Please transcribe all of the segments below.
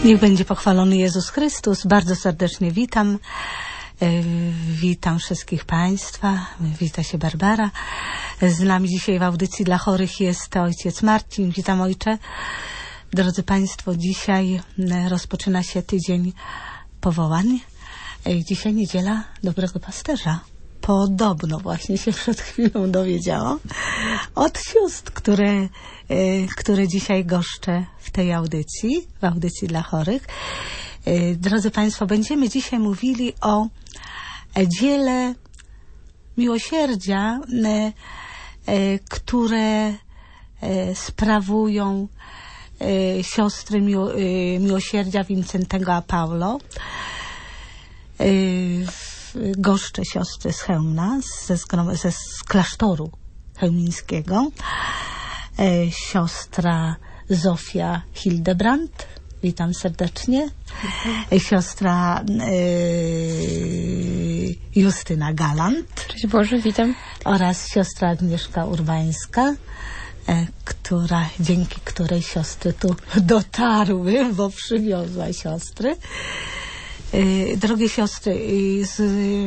Niech będzie pochwalony Jezus Chrystus. Bardzo serdecznie witam. Witam wszystkich Państwa. Wita się Barbara. Z nami dzisiaj w audycji dla chorych jest ojciec Marcin. Witam, ojcze. Drodzy Państwo, dzisiaj rozpoczyna się tydzień powołań. Dzisiaj niedziela Dobrego Pasterza. Podobno właśnie się przed chwilą dowiedziałam od sióstr, które dzisiaj goszczę w tej audycji, w audycji dla chorych. Drodzy Państwo, będziemy dzisiaj mówili o dziele miłosierdzia, które sprawują siostry miłosierdzia Wincentego a Paulo. Goszczę siostry z Chełmna, z klasztoru chełmińskiego. Siostra Zofia Hildebrandt, witam serdecznie. Siostra Justyna Galant. Cześć Boże, witam. Oraz siostra Agnieszka Urbańska, dzięki której siostry tu dotarły, bo przywiozła siostry. Drogie siostry, z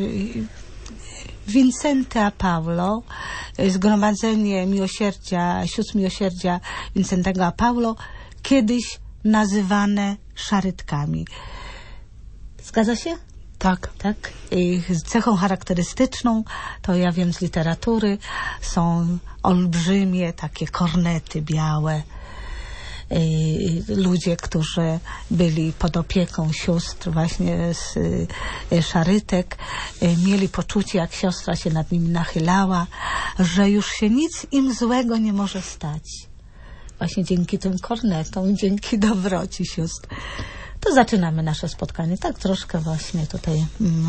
Wincenty a Paulo, Zgromadzenie Miłosierdzia, Sióstr Miłosierdzia Wincentego a Paulo, kiedyś nazywane szarytkami. Zgadza się? Tak. Tak. Cechą charakterystyczną, to ja wiem z literatury, są olbrzymie takie kornety białe. Ludzie, którzy byli pod opieką sióstr właśnie z szarytek, mieli poczucie, jak siostra się nad nimi nachylała, że już się nic im złego nie może stać. Właśnie dzięki tym kornetom, dzięki dobroci sióstr. To zaczynamy nasze spotkanie. Tak troszkę właśnie tutaj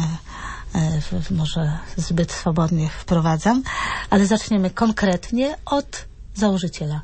może zbyt swobodnie wprowadzam, ale zaczniemy konkretnie od założyciela.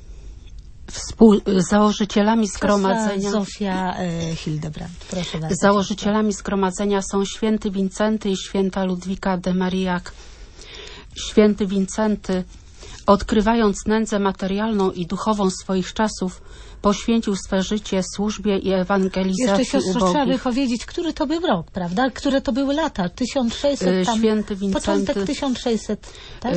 Założycielami zgromadzenia Zofia Hildebrandt. Proszę bardzo. Założycielami zgromadzenia są święty Wincenty i święta Ludwika de Marillac. Święty Wincenty, odkrywając nędzę materialną i duchową swoich czasów, poświęcił swe życie służbie i ewangelizacji Jeszcze siostro, ubogich. trzeba by powiedzieć, który to był rok, prawda? Które to były lata? 1600 tam, Święty Wincenty, początek 1600, tak?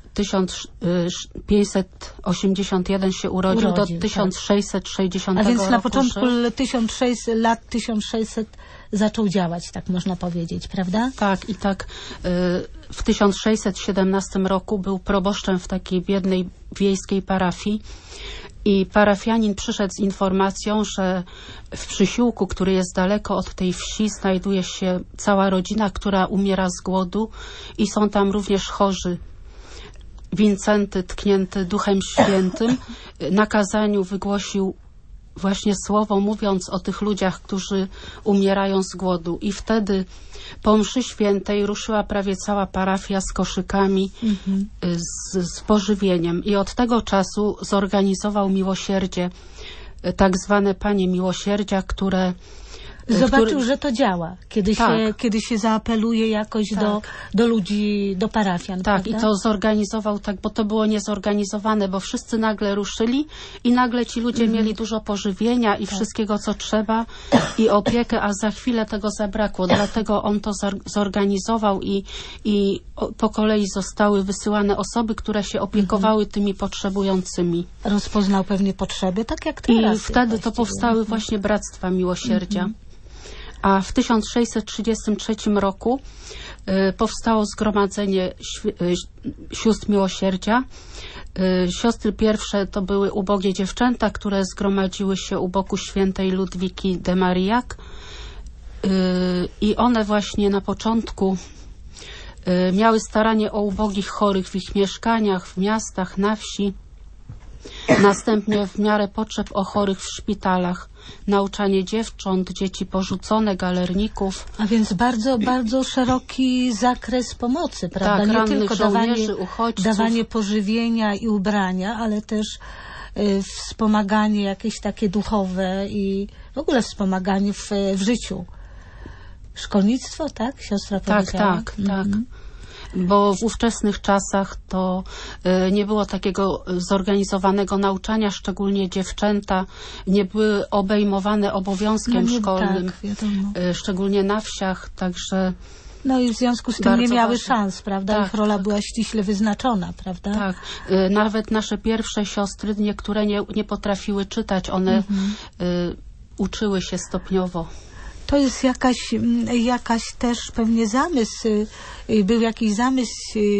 1581 się urodził do 1660 A więc roku. na początku lat 1600 zaczął działać, tak można powiedzieć, prawda? Tak, i tak w 1617 roku był proboszczem w takiej biednej wiejskiej parafii i parafianin przyszedł z informacją, że w Przysiłku, który jest daleko od tej wsi, znajduje się cała rodzina, która umiera z głodu i są tam również chorzy. Wincenty, tknięty Duchem Świętym, na kazaniu wygłosił właśnie słowo, mówiąc o tych ludziach, którzy umierają z głodu. I wtedy po mszy świętej ruszyła prawie cała parafia z koszykami, z pożywieniem. I od tego czasu zorganizował miłosierdzie, tak zwane Panie Miłosierdzia, które... Zobaczył, że to działa, kiedy się zaapeluje jakoś tak. do ludzi, do parafian. Tak, prawda? i to zorganizował tak, bo to było niezorganizowane, bo wszyscy nagle ruszyli i nagle ci ludzie mieli dużo pożywienia i wszystkiego, co trzeba i opiekę, a za chwilę tego zabrakło. Dlatego on to zorganizował i po kolei zostały wysyłane osoby, które się opiekowały tymi potrzebującym. Rozpoznał pewnie potrzeby, tak jak teraz. I wtedy to powstały właśnie Bractwa Miłosierdzia. A w 1633 roku powstało Zgromadzenie Sióstr Miłosierdzia. Siostry pierwsze to były ubogie dziewczęta, które zgromadziły się u boku świętej Ludwiki de Marillac. I one właśnie na początku miały staranie o ubogich chorych w ich mieszkaniach, w miastach, na wsi. Następnie w miarę potrzeb o chorych w szpitalach. Nauczanie dziewcząt, dzieci porzucone, galerników. A więc bardzo, bardzo szeroki zakres pomocy, prawda? Tak, nie tylko dawanie pożywienia i ubrania, ale też wspomaganie jakieś takie duchowe i w ogóle wspomaganie w życiu. Szkolnictwo, tak? Siostra powiedziała? Tak. bo w ówczesnych czasach to nie było takiego zorganizowanego nauczania, szczególnie dziewczęta nie były obejmowane obowiązkiem szkolnym, tak, wiadomo. Szczególnie na wsiach, także... No i w związku z tym nie miały ważne. szans, prawda? Tak, Ich rola tak. była ściśle wyznaczona, prawda? Tak, nawet nasze pierwsze siostry, niektóre nie potrafiły czytać, one uczyły się stopniowo. To jest jakaś też pewnie zamysł, był jakiś zamysł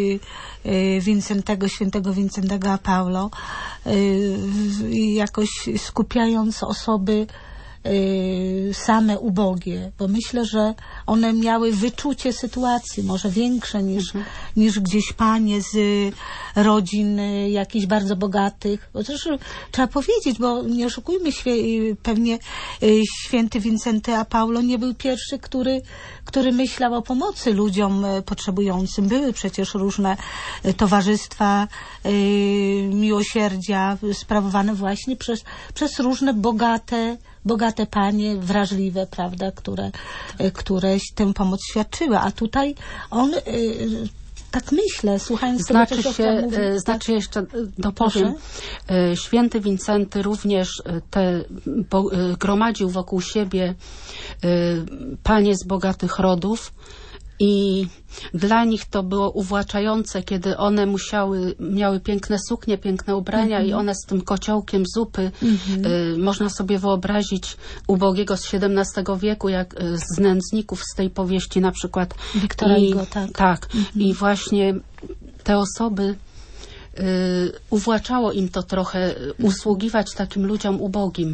świętego Wincentego Paulo, jakoś skupiając osoby same ubogie, bo myślę, że one miały wyczucie sytuacji, może większe niż gdzieś panie z rodzin jakichś bardzo bogatych. Bo też trzeba powiedzieć, bo nie oszukujmy się, pewnie święty Wincenty a Paulo nie był pierwszy, który myślał o pomocy ludziom potrzebującym. Były przecież różne towarzystwa miłosierdzia sprawowane właśnie przez różne bogate panie, wrażliwe, prawda, które tę pomoc świadczyły. A tutaj on, tak myślę, słuchając tego, co siostra mówi... Znaczy jeszcze dopowiem, święty Wincenty również gromadził wokół siebie panie z bogatych rodów i dla nich to było uwłaczające, kiedy one miały piękne suknie, piękne ubrania i one z tym kociołkiem zupy, można sobie wyobrazić ubogiego z XVII wieku, jak z nędzników z tej powieści na przykład. Wiktora Hugo, tak. Tak. I właśnie te osoby uwłaczało im to trochę usługiwać takim ludziom ubogim.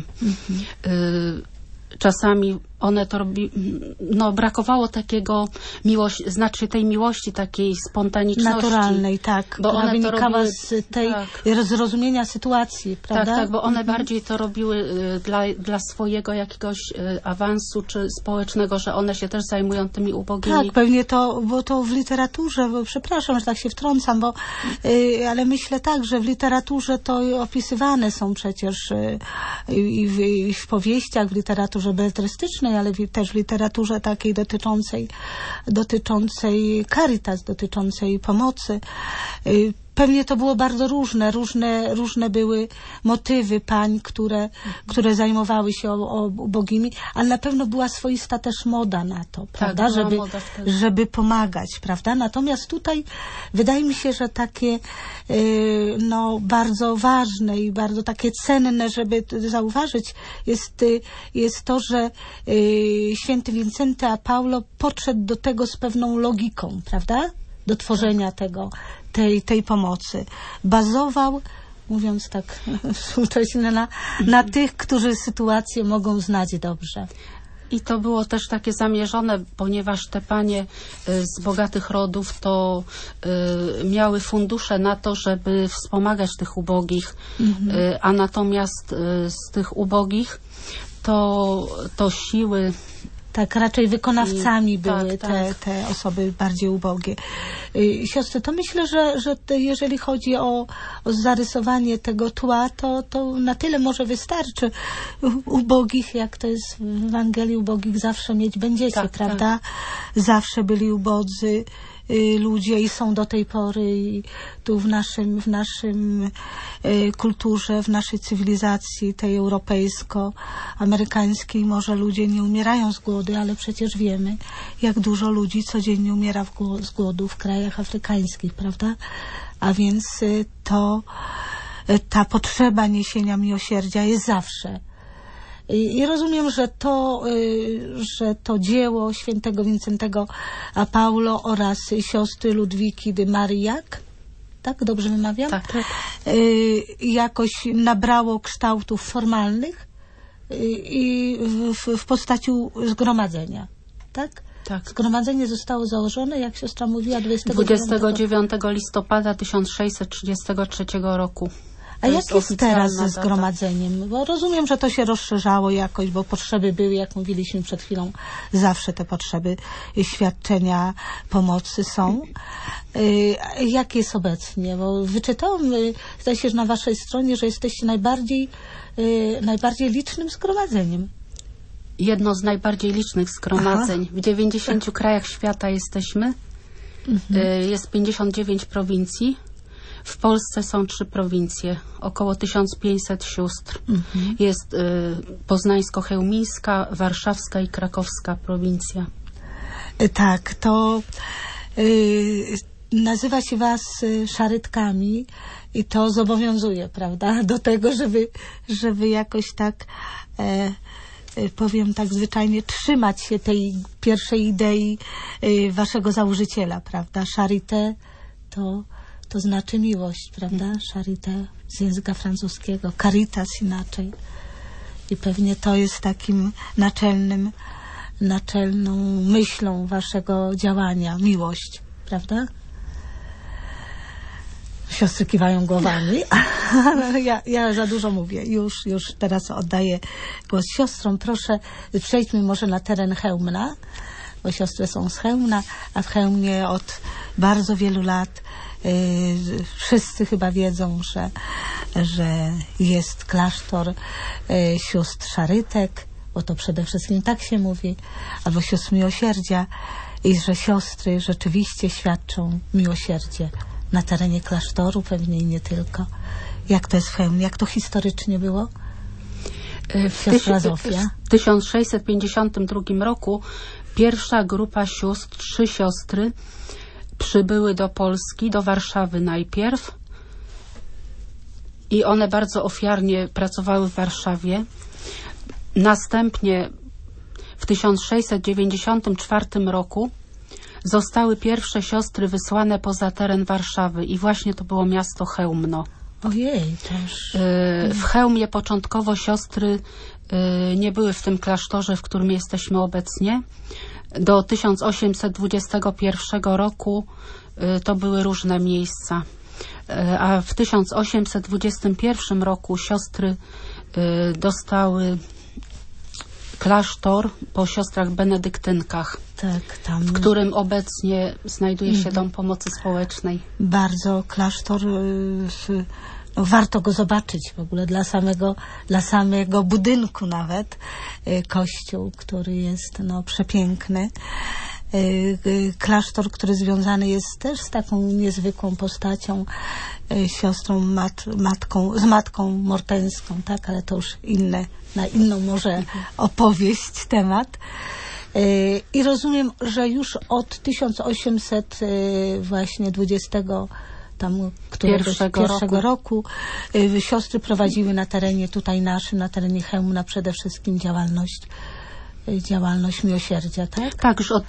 Czasami one to brakowało takiego tej miłości, takiej spontaniczności. Naturalnej, tak. Bo ona wynikała z tej zrozumienia sytuacji, prawda? Tak, bo one bardziej to robiły dla swojego jakiegoś awansu czy społecznego, że one się też zajmują tymi ubogimi. Tak, pewnie bo to w literaturze, bo przepraszam, że tak się wtrącam, ale myślę tak, że w literaturze to opisywane są przecież i w powieściach, w literaturze beletrystycznej, ale też w literaturze takiej dotyczącej caritas, dotyczącej pomocy. Pewnie to było bardzo różne były motywy pań, które zajmowały się ubogimi, ale na pewno była swoista też moda na to, prawda, żeby pomagać, prawda. Natomiast tutaj wydaje mi się, że takie bardzo ważne i bardzo takie cenne, żeby zauważyć, jest to, że święty Wincenty a Paulo podszedł do tego z pewną logiką, prawda, do tworzenia tej pomocy. Bazował, mówiąc tak współcześnie, na tych, którzy sytuację mogą znać dobrze. I to było też takie zamierzone, ponieważ te panie z bogatych rodów to miały fundusze na to, żeby wspomagać tych ubogich, a natomiast z tych ubogich to siły... Tak, raczej wykonawcami były te osoby bardziej ubogie. Siostry, to myślę, że jeżeli chodzi o zarysowanie tego tła, to na tyle może wystarczy. Ubogich, jak to jest w Ewangelii, ubogich zawsze mieć będziecie, prawda? Tak. Zawsze byli ubodzy ludzie i są do tej pory i tu w naszym kulturze, w naszej cywilizacji tej europejsko-amerykańskiej może ludzie nie umierają z głodu, ale przecież wiemy, jak dużo ludzi codziennie umiera z głodu w krajach afrykańskich, prawda? A więc ta potrzeba niesienia miłosierdzia jest zawsze. I rozumiem, że to dzieło świętego Wincentego a Paulo oraz siostry Ludwiki de Marillac, tak? Dobrze wymawiam? Tak. Jakoś nabrało kształtów formalnych i w postaci zgromadzenia, tak? Tak. Zgromadzenie zostało założone, jak siostra mówiła, 29 listopada 1633 roku. A jak jest teraz ze zgromadzeniem? Bo rozumiem, że to się rozszerzało jakoś, bo potrzeby były, jak mówiliśmy przed chwilą, zawsze te potrzeby świadczenia pomocy są. Jak jest obecnie? Bo wyczytałam, zdaje się, że na waszej stronie, że jesteście najbardziej licznym zgromadzeniem. Jedno z najbardziej licznych zgromadzeń. W 90 krajach świata jesteśmy. Jest 59 prowincji. W Polsce są 3 prowincje, około 1500 sióstr. Jest poznańsko-chełmińska, warszawska i krakowska prowincja. Tak, to nazywa się was szarytkami i to zobowiązuje, prawda, do tego, żeby jakoś tak, powiem tak zwyczajnie, trzymać się tej pierwszej idei waszego założyciela, prawda. Charité to znaczy miłość, prawda? Charité z języka francuskiego, caritas inaczej. I pewnie to jest takim naczelną myślą waszego działania, miłość, prawda? Siostry kiwają głowami, ale ja za dużo mówię. Już teraz oddaję głos siostrom. Proszę, przejdźmy może na teren Chełmna, bo siostry są z Chełmna, a w Chełmnie od bardzo wielu lat wszyscy chyba wiedzą, że jest klasztor sióstr Szarytek, bo to przede wszystkim tak się mówi, albo sióstr miłosierdzia, i że siostry rzeczywiście świadczą miłosierdzie na terenie klasztoru, pewnie i nie tylko. Jak to jest w Chełmie? Jak to historycznie było? Siostra Zofia. W 1652 roku pierwsza grupa sióstr, 3 siostry, przybyły do Polski, do Warszawy najpierw, i one bardzo ofiarnie pracowały w Warszawie. Następnie w 1694 roku zostały pierwsze siostry wysłane poza teren Warszawy i właśnie to było miasto Chełmno. Ojej, też. W Chełmie początkowo siostry nie były w tym klasztorze, w którym jesteśmy obecnie. Do 1821 roku to były różne miejsca. A w 1821 roku siostry dostały klasztor po siostrach benedyktynkach, tak, tam, w którym obecnie znajduje się Dom Pomocy Społecznej. Bardzo klasztor, warto go zobaczyć w ogóle dla samego budynku nawet. Kościół, który jest przepiękny. Klasztor, który związany jest też z taką niezwykłą postacią, siostrą matką Mortenską, tak, ale to już na inną może opowieść temat. I rozumiem, że już od 1820 pierwszego roku siostry prowadziły na terenie tutaj naszym, na terenie Chełmna przede wszystkim działalność miłosierdzia, tak? Tak, już od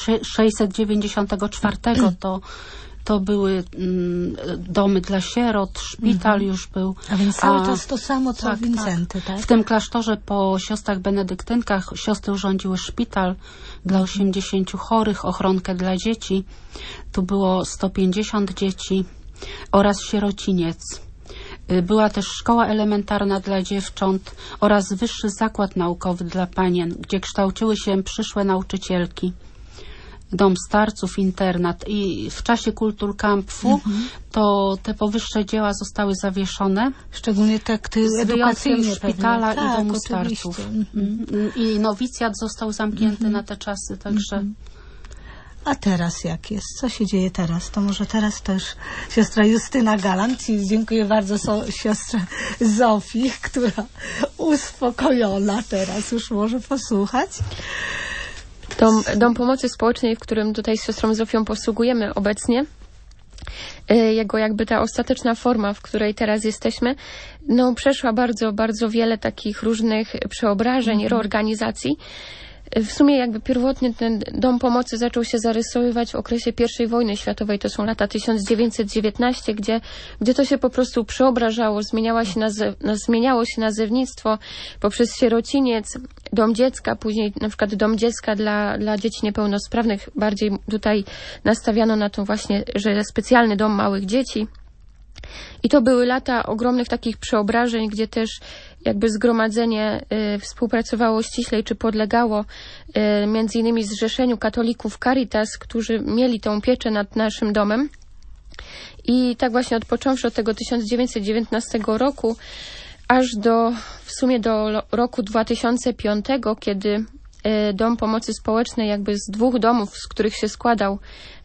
1694 to były domy dla sierot, szpital już był. A więc cały czas to samo, co Wincenty, tak? W tym klasztorze po siostrach benedyktynkach siostry urządziły szpital dla 80 chorych, ochronkę dla dzieci. Tu było 150 dzieci oraz sierociniec. Była też szkoła elementarna dla dziewcząt oraz wyższy zakład naukowy dla panien, gdzie kształciły się przyszłe nauczycielki. Dom starców, internat. I w czasie Kulturkampfu to te powyższe dzieła zostały zawieszone. Szczególnie te edukacyjne szpitala i domu starców. I nowicjat został zamknięty na te czasy, także... A teraz jak jest? Co się dzieje teraz? To może teraz też siostra Justyna Galant. I dziękuję bardzo siostrze Zofii, która uspokojona teraz już może posłuchać. Dom Pomocy Społecznej, w którym tutaj z siostrą Zofią posługujemy obecnie, jego jakby ta ostateczna forma, w której teraz jesteśmy, przeszła bardzo, bardzo wiele takich różnych przeobrażeń, reorganizacji. W sumie jakby pierwotnie ten Dom Pomocy zaczął się zarysowywać w okresie I wojny światowej. To są lata 1919, gdzie to się po prostu przeobrażało, zmieniało się nazewnictwo poprzez sierociniec, dom dziecka, później na przykład dom dziecka dla dzieci niepełnosprawnych. Bardziej tutaj nastawiano na to właśnie, że specjalny dom małych dzieci. I to były lata ogromnych takich przeobrażeń, gdzie też jakby zgromadzenie współpracowało ściślej, czy podlegało między innymi Zrzeszeniu Katolików Caritas, którzy mieli tą pieczę nad naszym domem. I tak właśnie odpocząwszy od tego 1919 roku, aż w sumie do roku 2005, kiedy Dom Pomocy Społecznej jakby z 2 domów, z których się składał,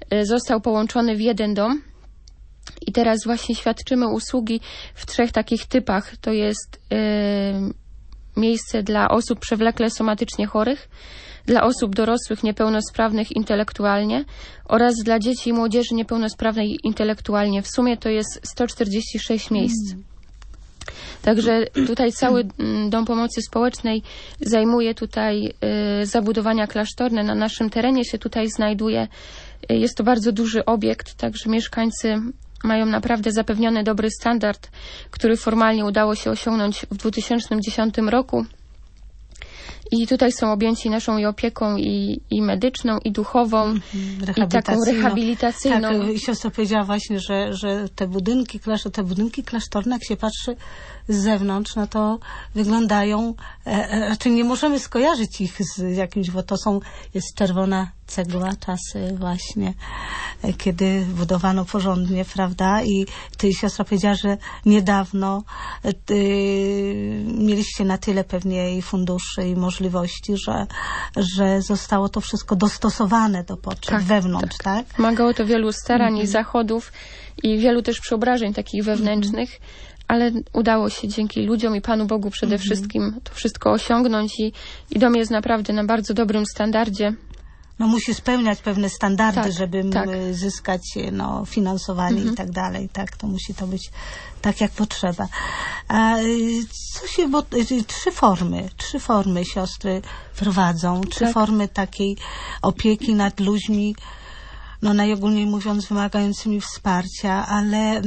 został połączony w jeden dom. I teraz właśnie świadczymy usługi w 3 takich typach. To jest miejsce dla osób przewlekle somatycznie chorych, dla osób dorosłych niepełnosprawnych intelektualnie oraz dla dzieci i młodzieży niepełnosprawnej intelektualnie. W sumie to jest 146 miejsc. Także tutaj cały Dom Pomocy Społecznej zajmuje tutaj zabudowania klasztorne. Na naszym terenie się tutaj znajduje. Jest to bardzo duży obiekt, także mieszkańcy mają naprawdę zapewniony dobry standard, który formalnie udało się osiągnąć w 2010 roku. I tutaj są objęci naszą i opieką i medyczną, i duchową, i taką rehabilitacyjną. Tak, siostra powiedziała właśnie, że te budynki klasztorne, jak się patrzy z zewnątrz, no to wyglądają, raczej nie możemy skojarzyć ich z jakimś, bo jest czerwona cegła, czasy właśnie, kiedy budowano porządnie, prawda? I siostra powiedziała, że niedawno mieliście na tyle pewnie i funduszy, i możliwości, że zostało to wszystko dostosowane do potrzeb wewnątrz, tak? Wymagało to wielu starań i zachodów i wielu też przeobrażeń takich wewnętrznych, ale udało się dzięki ludziom i Panu Bogu przede wszystkim to wszystko osiągnąć i dom jest naprawdę na bardzo dobrym standardzie. No musi spełniać pewne standardy, żeby zyskać finansowanie i tak dalej. Tak, to musi to być tak, jak potrzeba. A bo 3 formy siostry prowadzą, 3 formy takiej opieki nad ludźmi, najogólniej mówiąc, wymagającymi wsparcia, ale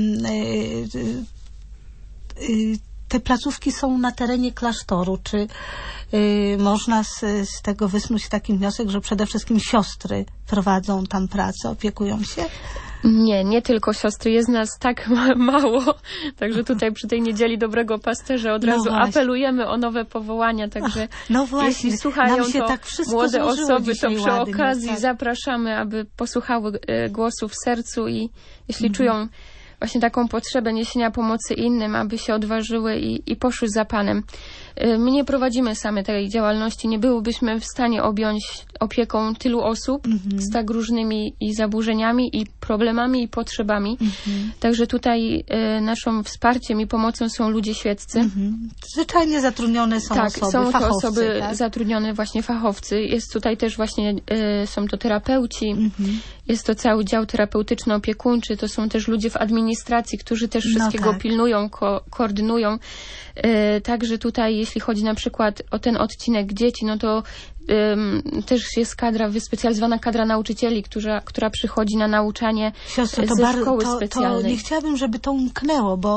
te placówki są na terenie klasztoru. Czy można z tego wysnuć taki wniosek, że przede wszystkim siostry prowadzą tam pracę, opiekują się? Nie tylko siostry. Jest nas tak mało, także tutaj przy tej Niedzieli Dobrego Pasterza od razu apelujemy o nowe powołania, także jeśli słuchają to tak młode osoby, to przy okazji zapraszamy, aby posłuchały głosu w sercu i jeśli czują właśnie taką potrzebę niesienia pomocy innym, aby się odważyły i poszły za Panem. My nie prowadzimy same tej działalności, nie byłybyśmy w stanie objąć opieką tylu osób z tak różnymi i zaburzeniami, i problemami, i potrzebami. Także tutaj naszym wsparciem i pomocą są ludzie świeccy. Zwyczajnie zatrudnione są osoby, są to fachowcy, osoby zatrudnione, właśnie fachowcy. Jest tutaj też właśnie, są to terapeuci, jest to cały dział terapeutyczno-opiekuńczy, to są też ludzie w administracji, którzy też wszystkiego pilnują, koordynują. Także tutaj, jeśli chodzi na przykład o ten odcinek dzieci, to też jest wyspecjalizowana kadra nauczycieli, która przychodzi na nauczanie ze szkoły specjalnej. To nie chciałabym, żeby to umknęło, bo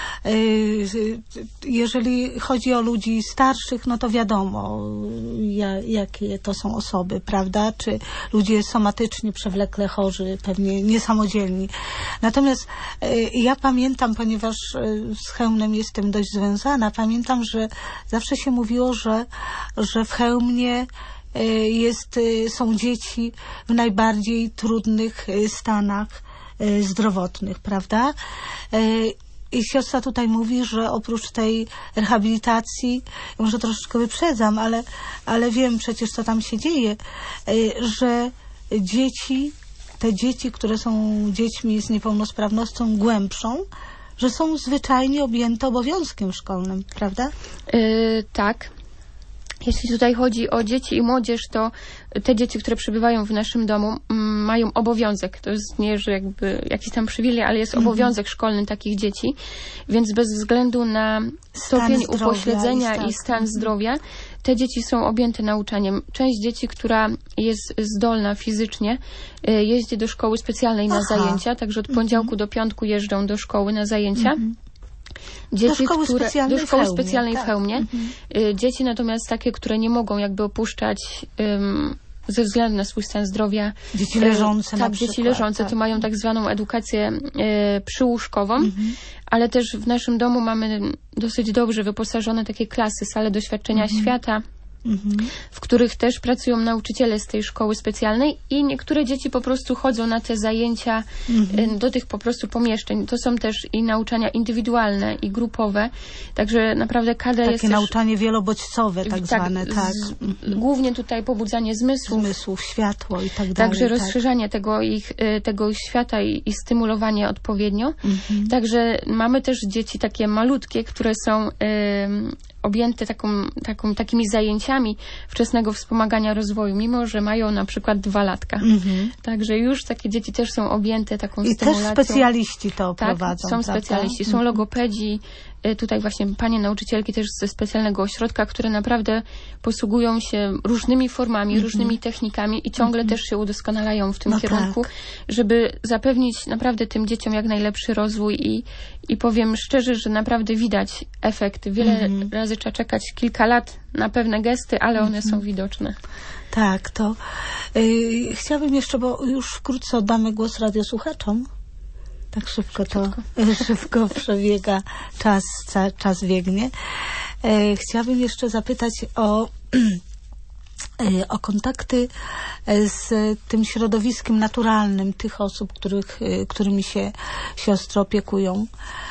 jeżeli chodzi o ludzi starszych, to wiadomo, jakie to są osoby, prawda? Czy ludzie somatycznie przewlekle chorzy, pewnie niesamodzielni. Natomiast ja pamiętam, ponieważ z Chełmnem jestem dość związana, pamiętam, że zawsze się mówiło, że w Chełmnie są dzieci w najbardziej trudnych stanach zdrowotnych, prawda? I siostra tutaj mówi, że oprócz tej rehabilitacji, może troszeczkę wyprzedzam, ale wiem przecież, co tam się dzieje, że te dzieci, które są dziećmi z niepełnosprawnością głębszą, że są zwyczajnie objęte obowiązkiem szkolnym, prawda? Tak. Jeśli tutaj chodzi o dzieci i młodzież, to te dzieci, które przebywają w naszym domu, mają obowiązek. To jest nie, że jakby jakiś tam przywilej, ale jest obowiązek szkolny takich dzieci. Więc bez względu na stopień upośledzenia i stan zdrowia, te dzieci są objęte nauczaniem. Część dzieci, która jest zdolna fizycznie, jeździ do szkoły specjalnej na zajęcia, także od poniedziałku do piątku jeżdżą do szkoły na zajęcia. Dzieci, do szkoły specjalnej w Chełmie. Dzieci natomiast takie, które nie mogą jakby opuszczać ze względu na swój stan zdrowia. Dzieci leżące na przykład. Dzieci leżące to mają tak zwaną edukację przyłóżkową, ale też w naszym domu mamy dosyć dobrze wyposażone takie klasy, sale doświadczenia świata. w których też pracują nauczyciele z tej szkoły specjalnej i niektóre dzieci po prostu chodzą na te zajęcia do tych po prostu pomieszczeń. To są też i nauczania indywidualne i grupowe, także naprawdę kadra jest takie nauczanie wielobodźcowe tak zwane, tak. Głównie tutaj pobudzanie zmysłów, światło i tak dalej. Także rozszerzanie tego ich świata i stymulowanie odpowiednio. Także mamy też dzieci takie malutkie, które są objęte takimi zajęciami wczesnego wspomagania rozwoju, mimo że mają na przykład 2 latka. Także już takie dzieci też są objęte taką stymulacją. I też specjaliści to prowadzą, są prawda? specjaliści, są logopedzi, tutaj właśnie panie nauczycielki też ze specjalnego ośrodka, które naprawdę posługują się różnymi formami, różnymi technikami i ciągle też się udoskonalają w tym kierunku, żeby zapewnić naprawdę tym dzieciom jak najlepszy rozwój i powiem szczerze, że naprawdę widać efekt. Wiele razy trzeba czekać kilka lat na pewne gesty, ale one są widoczne. Tak, to chciałabym jeszcze, bo już wkrótce oddamy głos radiosłuchaczom. Tak szybko przebiega czas biegnie. Chciałabym jeszcze zapytać o kontakty z tym środowiskiem naturalnym tych osób, którymi się siostry opiekują.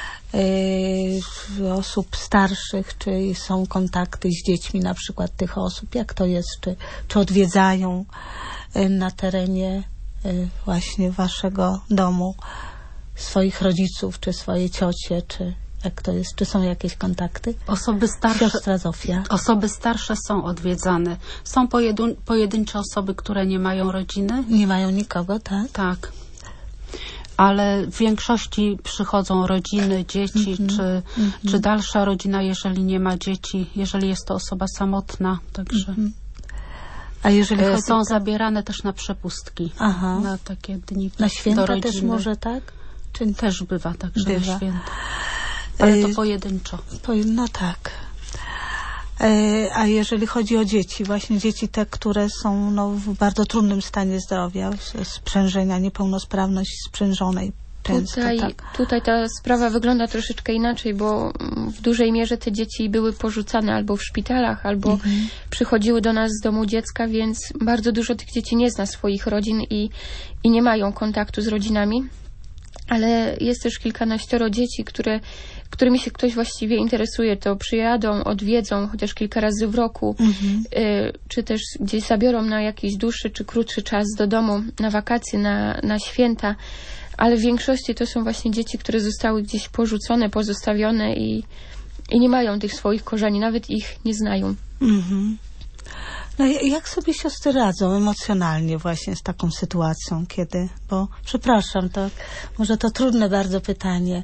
Osób starszych, czy są kontakty z dziećmi na przykład tych osób, jak to jest, czy odwiedzają na terenie właśnie waszego domu swoich rodziców, czy swoje ciocie, czy jak to jest, czy są jakieś kontakty? Siostra Zofia. Osoby starsze są odwiedzane. Są pojedyncze osoby, które nie mają rodziny. Nie mają nikogo, tak? Tak. Ale w większości przychodzą rodziny, dzieci, czy dalsza rodzina, jeżeli nie ma dzieci, jeżeli jest to osoba samotna. Także a jeżeli są zabierane też na przepustki. Na takie dni na święta do rodziny. Też może, tak? Czy też bywa, także na święta. Ale to pojedynczo. No tak. A jeżeli chodzi o dzieci, właśnie dzieci te, które są w bardzo trudnym stanie zdrowia, sprzężenia, niepełnosprawność sprzężonej często, Tutaj ta sprawa wygląda troszeczkę inaczej, bo w dużej mierze te dzieci były porzucane albo w szpitalach, albo przychodziły do nas z domu dziecka, więc bardzo dużo tych dzieci nie zna swoich rodzin i nie mają kontaktu z rodzinami. Ale jest też kilkanaścioro dzieci, którymi się ktoś właściwie interesuje, to przyjadą, odwiedzą chociaż kilka razy w roku, czy też gdzieś zabiorą na jakiś dłuższy czy krótszy czas do domu, na wakacje, na święta, ale w większości to są właśnie dzieci, które zostały gdzieś porzucone, pozostawione i nie mają tych swoich korzeni, nawet ich nie znają. No jak sobie siostry radzą emocjonalnie właśnie z taką sytuacją, bo przepraszam, może to trudne bardzo pytanie,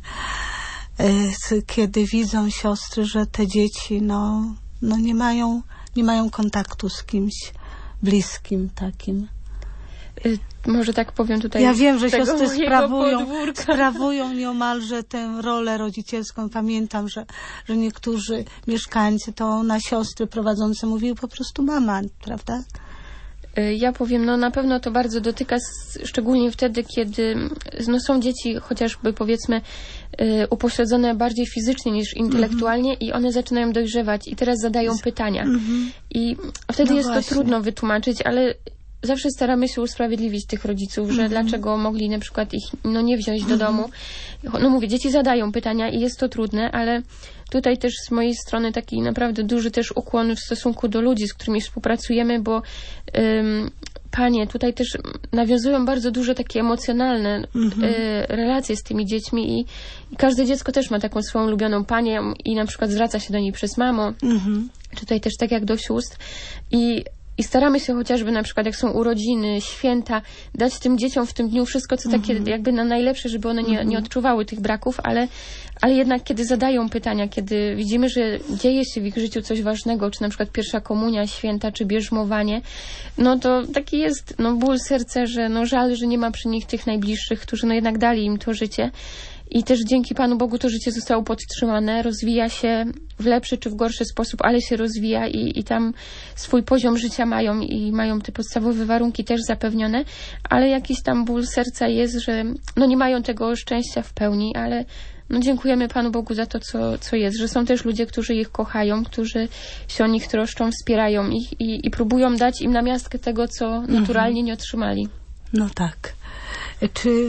kiedy widzą siostry, że te dzieci nie mają kontaktu z kimś bliskim takim. Może tak powiem tutaj. Ja wiem, że siostry sprawują nieomalże tę rolę rodzicielską. Pamiętam, że niektórzy mieszkańcy to na siostry prowadzące mówiły po prostu mama, prawda? Ja powiem, na pewno to bardzo dotyka, szczególnie wtedy, kiedy są dzieci chociażby powiedzmy upośledzone bardziej fizycznie niż intelektualnie i one zaczynają dojrzewać i teraz zadają pytania. I wtedy jest to trudno wytłumaczyć, ale zawsze staramy się usprawiedliwić tych rodziców, że dlaczego mogli na przykład ich nie wziąć do domu. Mówię, dzieci zadają pytania i jest to trudne, ale tutaj też z mojej strony taki naprawdę duży też ukłon w stosunku do ludzi, z którymi współpracujemy, bo panie tutaj też nawiązują bardzo duże takie emocjonalne relacje z tymi dziećmi i każde dziecko też ma taką swoją ulubioną panię i na przykład zwraca się do niej przez mamo, czy tutaj też tak jak do sióstr i staramy się chociażby na przykład jak są urodziny, święta, dać tym dzieciom w tym dniu wszystko, co takie jakby na najlepsze, żeby one nie odczuwały tych braków, ale jednak kiedy zadają pytania, kiedy widzimy, że dzieje się w ich życiu coś ważnego, czy na przykład pierwsza komunia, święta, czy bierzmowanie, to taki jest ból serca, że żal, że nie ma przy nich tych najbliższych, którzy jednak dali im to życie. I też dzięki Panu Bogu to życie zostało podtrzymane, rozwija się w lepszy czy w gorszy sposób, ale się rozwija i tam swój poziom życia mają i mają te podstawowe warunki też zapewnione, ale jakiś tam ból serca jest, że nie mają tego szczęścia w pełni, ale no dziękujemy Panu Bogu za to, co jest, że są też ludzie, którzy ich kochają, którzy się o nich troszczą, wspierają ich i próbują dać im namiastkę tego, co naturalnie nie otrzymali. No tak. Czy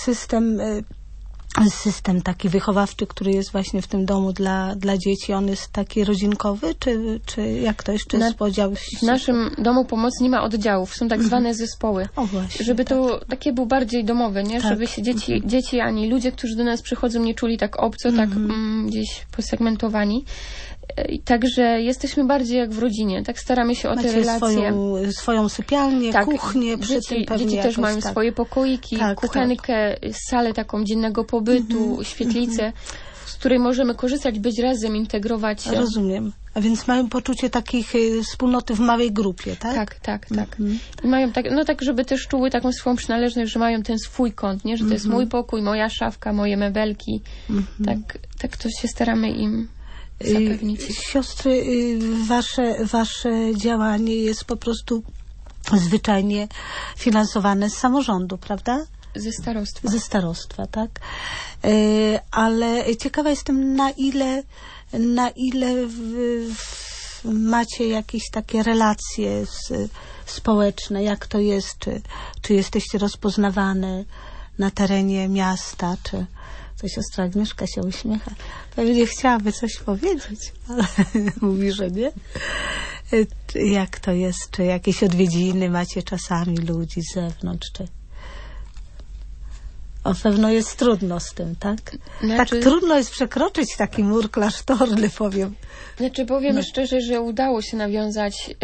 system taki wychowawczy, który jest właśnie w tym domu dla dzieci, on jest taki rodzinkowy, czy jak to jeszcze jest podział? W naszym domu pomocy nie ma oddziałów, są tak zwane zespoły. O właśnie. Żeby to takie był bardziej domowe, nie? Tak. Żeby się dzieci ani ludzie, którzy do nas przychodzą, nie czuli tak obco, tak gdzieś posegmentowani. Także jesteśmy bardziej jak w rodzinie, tak staramy się o te relacje. Swoją sypialnię, kuchnię, przy tym pewnie dzieci też mają swoje pokoiki, kuchenkę, salę taką dziennego pobytu, świetlicę, z której możemy korzystać, być razem, integrować się. Rozumiem. A więc mają poczucie takich wspólnoty w małej grupie, tak? Tak. I mają tak, żeby też czuły taką swoją przynależność, że mają ten swój kąt, nie? Że to jest mój pokój, moja szafka, moje mebelki. Tak to się staramy im zapewnić. Siostry, wasze działanie jest po prostu zwyczajnie finansowane z samorządu, prawda? Ze starostwa, tak. Ale ciekawa jestem, na ile macie jakieś takie relacje społeczne, jak to jest, czy jesteście rozpoznawane na terenie miasta, czy... To siostra Agnieszka się uśmiecha. Pewnie chciałaby coś powiedzieć, ale mówi, że nie. Jak to jest? Czy jakieś odwiedziny macie czasami ludzi z zewnątrz? Czy... O, pewno jest trudno z tym, tak? Tak trudno jest przekroczyć taki mur klasztorny, powiem. Powiem szczerze, że udało się nawiązać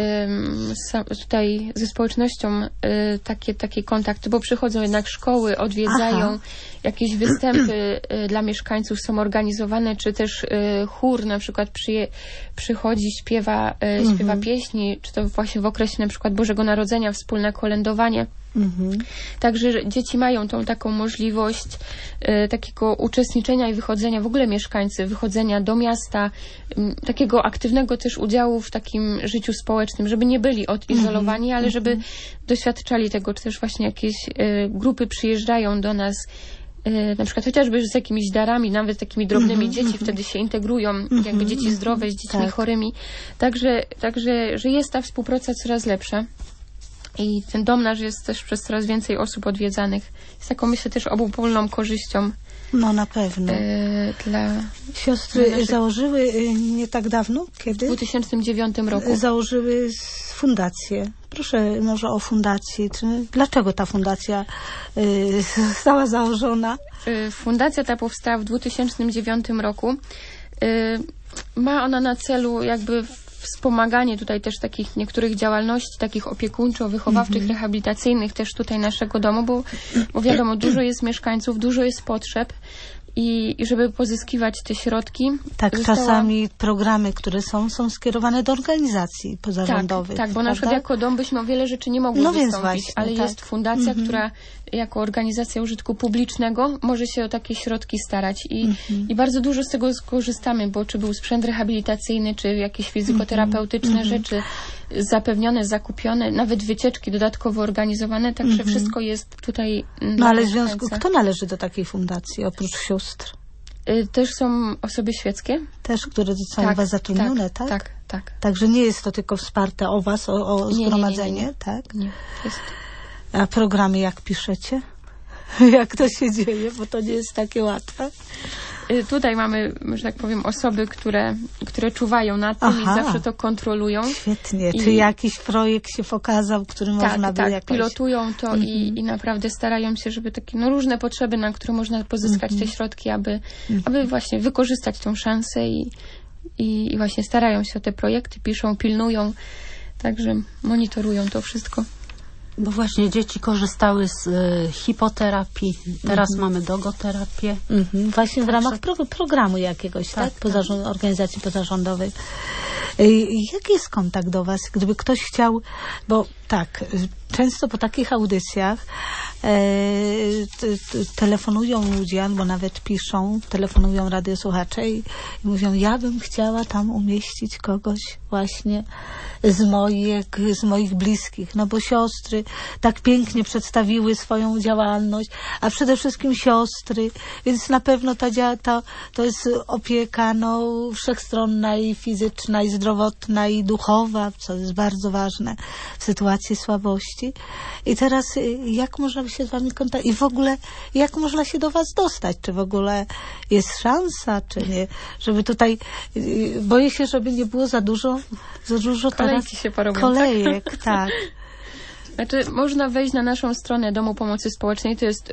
tutaj ze społecznością takie kontakty, bo przychodzą jednak szkoły, odwiedzają, jakieś występy dla mieszkańców są organizowane, czy też chór na przykład przychodzi, śpiewa pieśni, czy to właśnie w okresie na przykład Bożego Narodzenia, wspólne kolędowanie. Także dzieci mają tą taką możliwość takiego uczestniczenia i wychodzenia, w ogóle mieszkańcy, wychodzenia do miasta, takiego aktywnego też udziału w takim życiu społecznym, żeby nie byli odizolowani, ale żeby doświadczali tego, czy też właśnie jakieś grupy przyjeżdżają do nas, na przykład chociażby z jakimiś darami, nawet takimi drobnymi, dzieci wtedy się integrują, jakby dzieci zdrowe z dziećmi chorymi. Także, że jest ta współpraca coraz lepsza. I ten dom nasz jest też przez coraz więcej osób odwiedzanych. Jest taką, myślę, też obopólną korzyścią. No na pewno. Siostry założyły nie tak dawno, kiedy? W 2009 roku. Założyły fundację. Proszę może o fundacji. Dlaczego ta fundacja została założona? Fundacja ta powstała w 2009 roku. Ma ona na celu jakby wspomaganie tutaj też takich niektórych działalności, takich opiekuńczo-wychowawczych, rehabilitacyjnych też tutaj naszego domu, bo wiadomo, dużo jest mieszkańców, dużo jest potrzeb i żeby pozyskiwać te środki. Tak, czasami programy, które są skierowane do organizacji pozarządowych. Tak, bo na przykład jako dom byśmy o wiele rzeczy nie mogli wystąpić, właśnie, ale jest fundacja, która jako organizacja użytku publicznego może się o takie środki starać i bardzo dużo z tego skorzystamy, bo czy był sprzęt rehabilitacyjny, czy jakieś fizykoterapeutyczne rzeczy zapewnione, zakupione, nawet wycieczki dodatkowo organizowane, także wszystko jest tutaj. No ale w związku, kto należy do takiej fundacji oprócz sióstr? Też są osoby świeckie. Też, które są u was zatrudnione, tak? Tak. Także nie jest to tylko wsparte o was, o zgromadzenie, nie. tak? Nie. Jest. A programy jak piszecie? Jak to się dzieje? Bo to nie jest takie łatwe. Tutaj mamy, że tak powiem, osoby, które czuwają nad tym i zawsze to kontrolują. Świetnie. Czy jakiś projekt się pokazał, który można by jakoś... pilotują to i naprawdę starają się, żeby takie różne potrzeby, na które można pozyskać te środki, aby właśnie wykorzystać tą szansę i właśnie starają się o te projekty, piszą, pilnują, także monitorują to wszystko. Bo właśnie dzieci korzystały z hipoterapii, teraz mamy dogoterapię. Właśnie w ramach programu jakiegoś, tak? Organizacji pozarządowej. Jaki jest kontakt do was, gdyby ktoś chciał, bo tak, często po takich audycjach telefonują ludzie, albo nawet piszą, telefonują radiosłuchacze i mówią, ja bym chciała tam umieścić kogoś właśnie z moich bliskich, no bo siostry tak pięknie przedstawiły swoją działalność, a przede wszystkim siostry, więc na pewno to jest opieka wszechstronna i fizyczna, i zdrowotna, i duchowa, co jest bardzo ważne w sytuacji słabości. I teraz jak można się z wami kontaktować i w ogóle jak można się do was dostać? Czy w ogóle jest szansa, czy nie? Żeby tutaj, boję się, żeby nie było za dużo kolejki się porobią, kolejek, tak. Znaczy, można wejść na naszą stronę Domu Pomocy Społecznej, to jest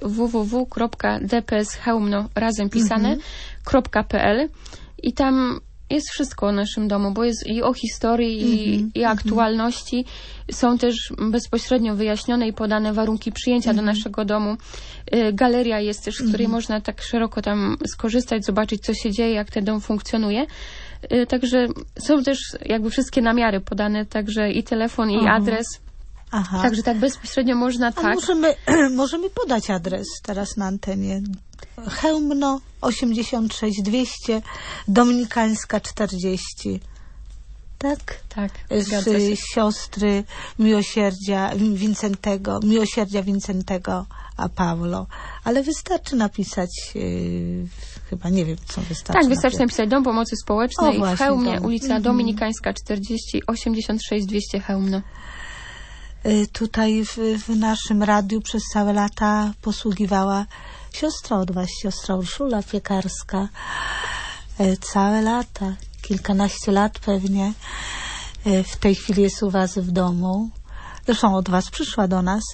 www.dpshełmno.pl i tam jest wszystko o naszym domu, bo jest i o historii, i aktualności. Są też bezpośrednio wyjaśnione i podane warunki przyjęcia do naszego domu. Galeria jest też, z której można tak szeroko tam skorzystać, zobaczyć, co się dzieje, jak ten dom funkcjonuje. Także są też jakby wszystkie namiary podane, także i telefon, i adres. Aha. Także tak bezpośrednio można Możemy podać adres teraz na antenie. Chełmno 86 200, Dominikańska 40. Tak? Tak. Siostry Miłosierdzia Wincentego a Paulo. Ale wystarczy napisać, chyba nie wiem, co wystarczy. Tak, wystarczy napisać Dom Pomocy Społecznej w Chełmie, ulica Dominikańska 40, 86 200 Chełmno. Tutaj w naszym radiu przez całe lata posługiwała siostra od was, siostra Urszula Piekarska. Całe lata, kilkanaście lat pewnie. W tej chwili jest u was w domu. Zresztą od was przyszła do nas.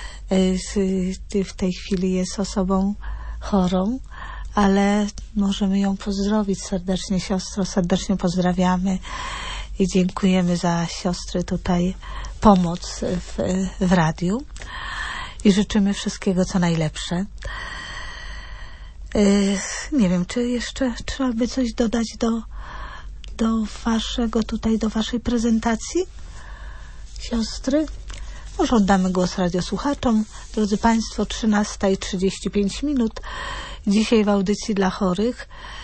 W tej chwili jest osobą chorą, ale możemy ją pozdrowić serdecznie, siostro. Serdecznie pozdrawiamy i dziękujemy za siostry tutaj pomoc w radiu i życzymy wszystkiego co najlepsze. Nie wiem, czy jeszcze trzeba by coś dodać do waszej prezentacji, siostry? Może oddamy głos radiosłuchaczom. Drodzy Państwo, 13:35. Dzisiaj w audycji dla chorych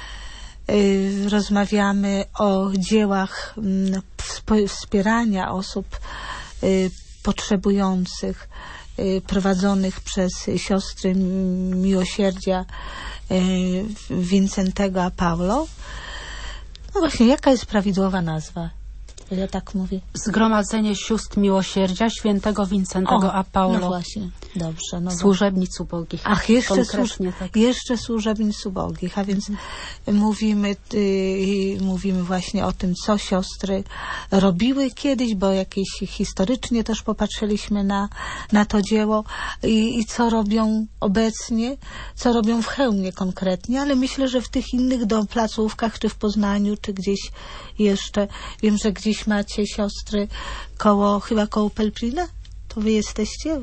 rozmawiamy o dziełach wspierania osób potrzebujących prowadzonych przez siostry Miłosierdzia Wincentego a Paulo. No właśnie, jaka jest prawidłowa nazwa? Ja tak mówię. Zgromadzenie Sióstr Miłosierdzia Świętego Wincentego a Paulo. No właśnie, dobrze. Służebnic ubogich. Ach, jeszcze służebnic ubogich, a więc mówimy właśnie o tym, co siostry robiły kiedyś, bo jakieś historycznie też popatrzyliśmy na to dzieło i co robią obecnie, co robią w Chełmie konkretnie, ale myślę, że w tych innych placówkach, czy w Poznaniu, czy gdzieś jeszcze, wiem, że gdzieś macie siostry chyba koło Pelplina? To wy jesteście?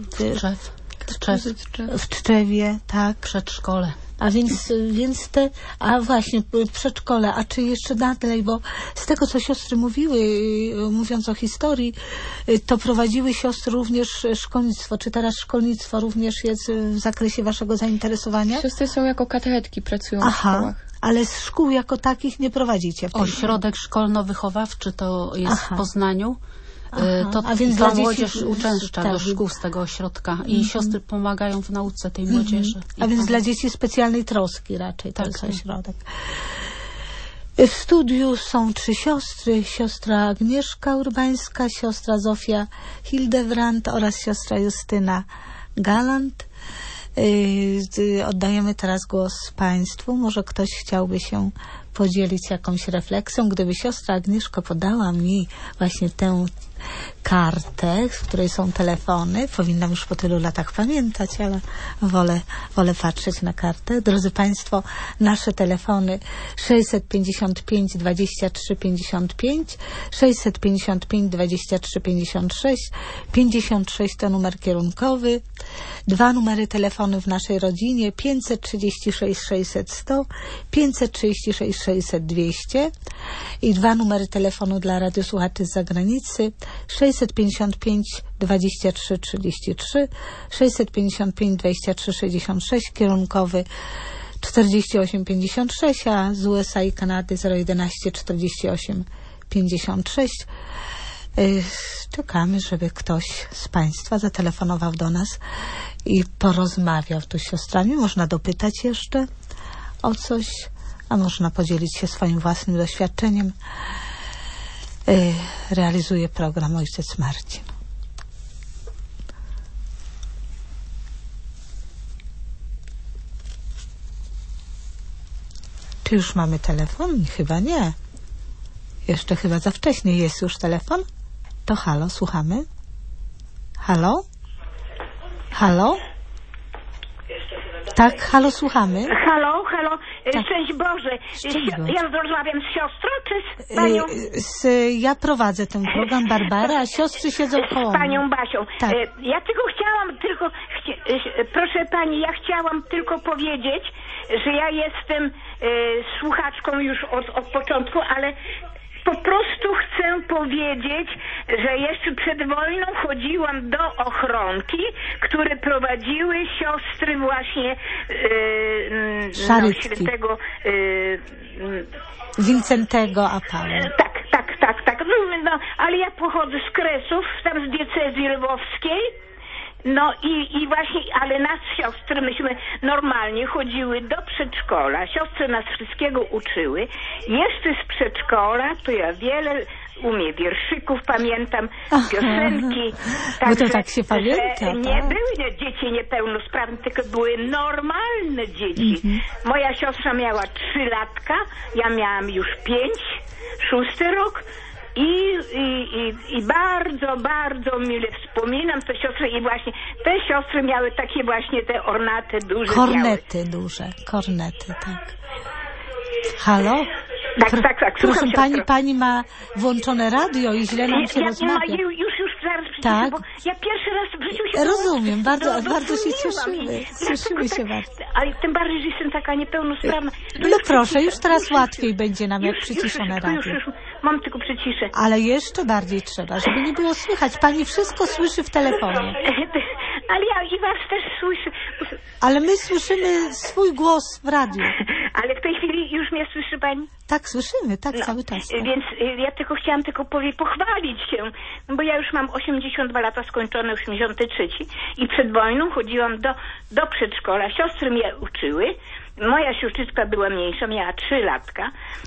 W Tczewie, tak. Przedszkole. A więc właśnie przedszkole, a czy jeszcze dalej, bo z tego, co siostry mówiły, mówiąc o historii, to prowadziły siostry również szkolnictwo. Czy teraz szkolnictwo również jest w zakresie waszego zainteresowania? Siostry są jako katechetki, pracują w szkołach. Ale z szkół jako takich nie prowadzicie? Ośrodek szkolno-wychowawczy to jest w Poznaniu. A więc ta młodzież uczęszcza do szkół z tego ośrodka i siostry pomagają w nauce tej młodzieży. A więc dla dzieci specjalnej troski raczej to jest ośrodek. W studiu są 3 siostry. Siostra Agnieszka Urbańska, siostra Zofia Hildebrandt oraz siostra Justyna Galant. Oddajemy teraz głos Państwu. Może ktoś chciałby się podzielić jakąś refleksją. Gdyby siostra Agnieszka podała mi właśnie tę kartę, w której są telefony, powinnam już po tylu latach pamiętać, ale wolę patrzeć na kartę. Drodzy Państwo, nasze telefony 655 23 55, 655 23 56, 56 to numer kierunkowy, 2 numery telefonu w naszej rodzinie, 536 600 100, 536 600 200 i 2 numery telefonu dla radiosłuchaczy z zagranicy 655 23 33, 655 23 66, kierunkowy 4856, a z USA i Kanady 011 48 56. Czekamy, żeby ktoś z Państwa zatelefonował do nas i porozmawiał tu z siostrami. Można dopytać jeszcze o coś, a można podzielić się swoim własnym doświadczeniem. Realizuje program ojciec Marcin. Czy już mamy telefon? Chyba nie. Jeszcze chyba za wcześnie. Jest już telefon? To halo, słuchamy. Halo? Halo? Tak, halo, słuchamy. Halo, halo, Tak. Szczęść Boże. Szczęść Boże. Ja rozmawiam z siostrą, czy z panią? Ja prowadzę ten program, Barbara, a siostry siedzą koło Z mnie. panią Basią. Tak. Ja tylko chciałam, proszę pani, ja chciałam tylko powiedzieć, że ja jestem słuchaczką już od początku, ale po prostu chcę powiedzieć, że jeszcze przed wojną chodziłam do ochronki, które prowadziły siostry właśnie świętego Wincentego a Paula. Tak. No, ale ja pochodzę z Kresów, tam z diecezji lwowskiej. No i właśnie, ale nas siostry, myśmy normalnie chodziły do przedszkola. Siostry nas wszystkiego uczyły. Jeszcze z przedszkola to ja wiele umiem wierszyków, pamiętam, piosenki. Bo to tak się pamięta, nie tak? były dzieci niepełnosprawne, tylko były normalne dzieci. Moja siostra miała 3 latka, ja miałam już 5, 6 rok. I bardzo, bardzo mile wspominam te siostry i właśnie te siostry miały takie właśnie te ornaty duże. Kornety duże, kornety, tak. Halo? Tak. Proszę pani ma włączone radio i źle nam się rozmawia. Już zaraz przyciszę, Tak. bo ja pierwszy raz w życiu się Rozumiem, bardzo się dodzwoniłam cieszymy. Cieszymy się bardzo. Ale tym bardziej, że jestem taka niepełnosprawna. No proszę, już teraz łatwiej będzie nam, jak przyciszone radio. Już. Mam tylko przyciszę. Ale jeszcze bardziej trzeba, żeby nie było słychać. Pani wszystko słyszy w telefonie. Ale ja i was też słyszę. Ale my słyszymy swój głos w radiu. Ale w tej chwili już mnie słyszy pani? Tak, słyszymy, tak, cały czas. Tak. Więc ja chciałam pochwalić się, bo ja już mam 82 lata, skończone 83 i przed wojną chodziłam do przedszkola. Siostry mnie uczyły. Moja siostrzyczka była mniejsza, miała 3 latka.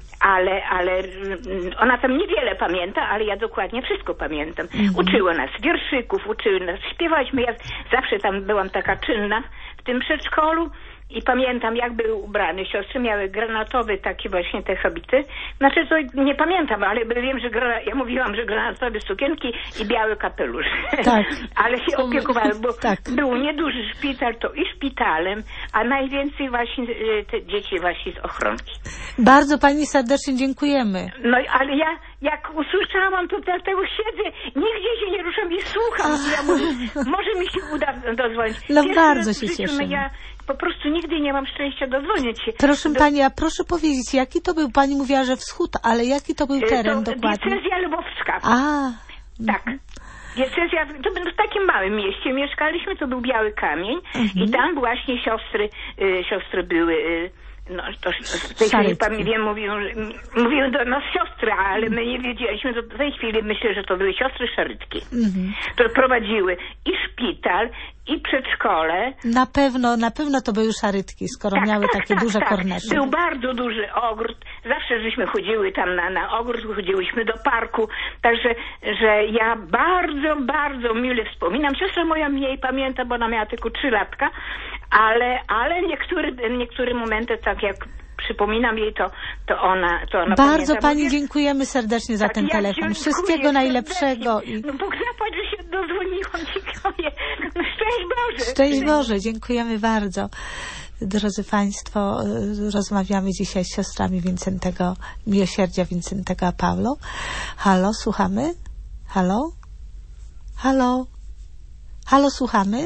Ale ona tam niewiele pamięta, ale ja dokładnie wszystko pamiętam. Uczyła nas wierszyków, uczyły nas, śpiewaliśmy. Ja zawsze tam byłam taka czynna w tym przedszkolu i pamiętam, jak były ubrane. Siostry miały granatowe takie właśnie te habity. Znaczy, to nie pamiętam, ale wiem, że ja mówiłam, że granatowe sukienki i biały kapelusz. Tak. Ale się opiekowały, bo tak. był nieduży szpital, to i szpitalem, a najwięcej właśnie te dzieci właśnie z ochronki. Bardzo pani serdecznie dziękujemy. No ale ja jak usłyszałam, to dlatego siedzę, nigdzie się nie ruszam i słucham. Ja może mi się uda dozwonić. No Pierwszy bardzo raz w się życiu, cieszymy. Ja po prostu nigdy nie mam szczęścia dozwonić się. Proszę pani, a proszę powiedzieć, jaki to był, pani mówiła, że wschód, ale jaki to był teren to dokładnie? Diecezja lwowska. A. Tak. Diecezja, to w takim małym mieście mieszkaliśmy, to był Biały Kamień i tam właśnie siostry były... No, to w tej chwili mówiły do nas siostry, ale my nie wiedzieliśmy, to w tej chwili myślę, że to były siostry Szarytki. To prowadziły i szpital, i przedszkole. Na pewno to były szarytki, skoro miały takie duże kornety. Był bardzo duży ogród. Zawsze żeśmy chodziły tam na ogród, chodziłyśmy do parku. Także, że ja bardzo, bardzo mile wspominam. Siostra moja mniej pamięta, bo ona miała tylko 3 latka, ale niektóre momenty, tak jak przypominam jej, to ona bardzo pamięta. pani dziękujemy serdecznie za ten telefon. Wszystkiego najlepszego. No Bóg zapłać, że się dozwoniłam. Dziękuję. No, szczęść Boże. Szczęść Boże, dziękujemy bardzo. Drodzy Państwo, rozmawiamy dzisiaj z siostrami Wincentego, Miłosierdzia Wincentego a Paulo. Halo, słuchamy? Halo? Halo? Halo, słuchamy?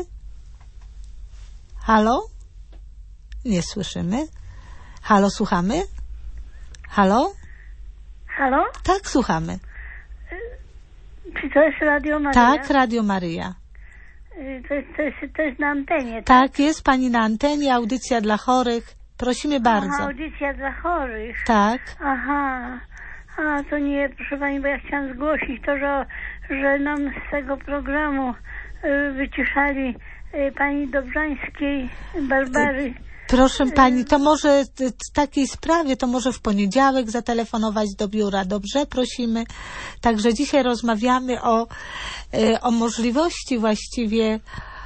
Halo? Nie słyszymy. Halo, słuchamy? Halo? Halo? Tak, słuchamy. Czy to jest Radio Maryja? Tak, Radio Maryja. To jest na antenie, Tak, jest pani na antenie, audycja dla chorych. Prosimy bardzo. Aha, audycja dla chorych. Tak. Aha. A, to nie, proszę pani, bo ja chciałam zgłosić to, że nam z tego programu wyciszali pani Dobrzańskiej, Barbary. Proszę pani, to może w takiej sprawie, to może w poniedziałek zatelefonować do biura. Dobrze? Prosimy. Także dzisiaj rozmawiamy o możliwości właściwie,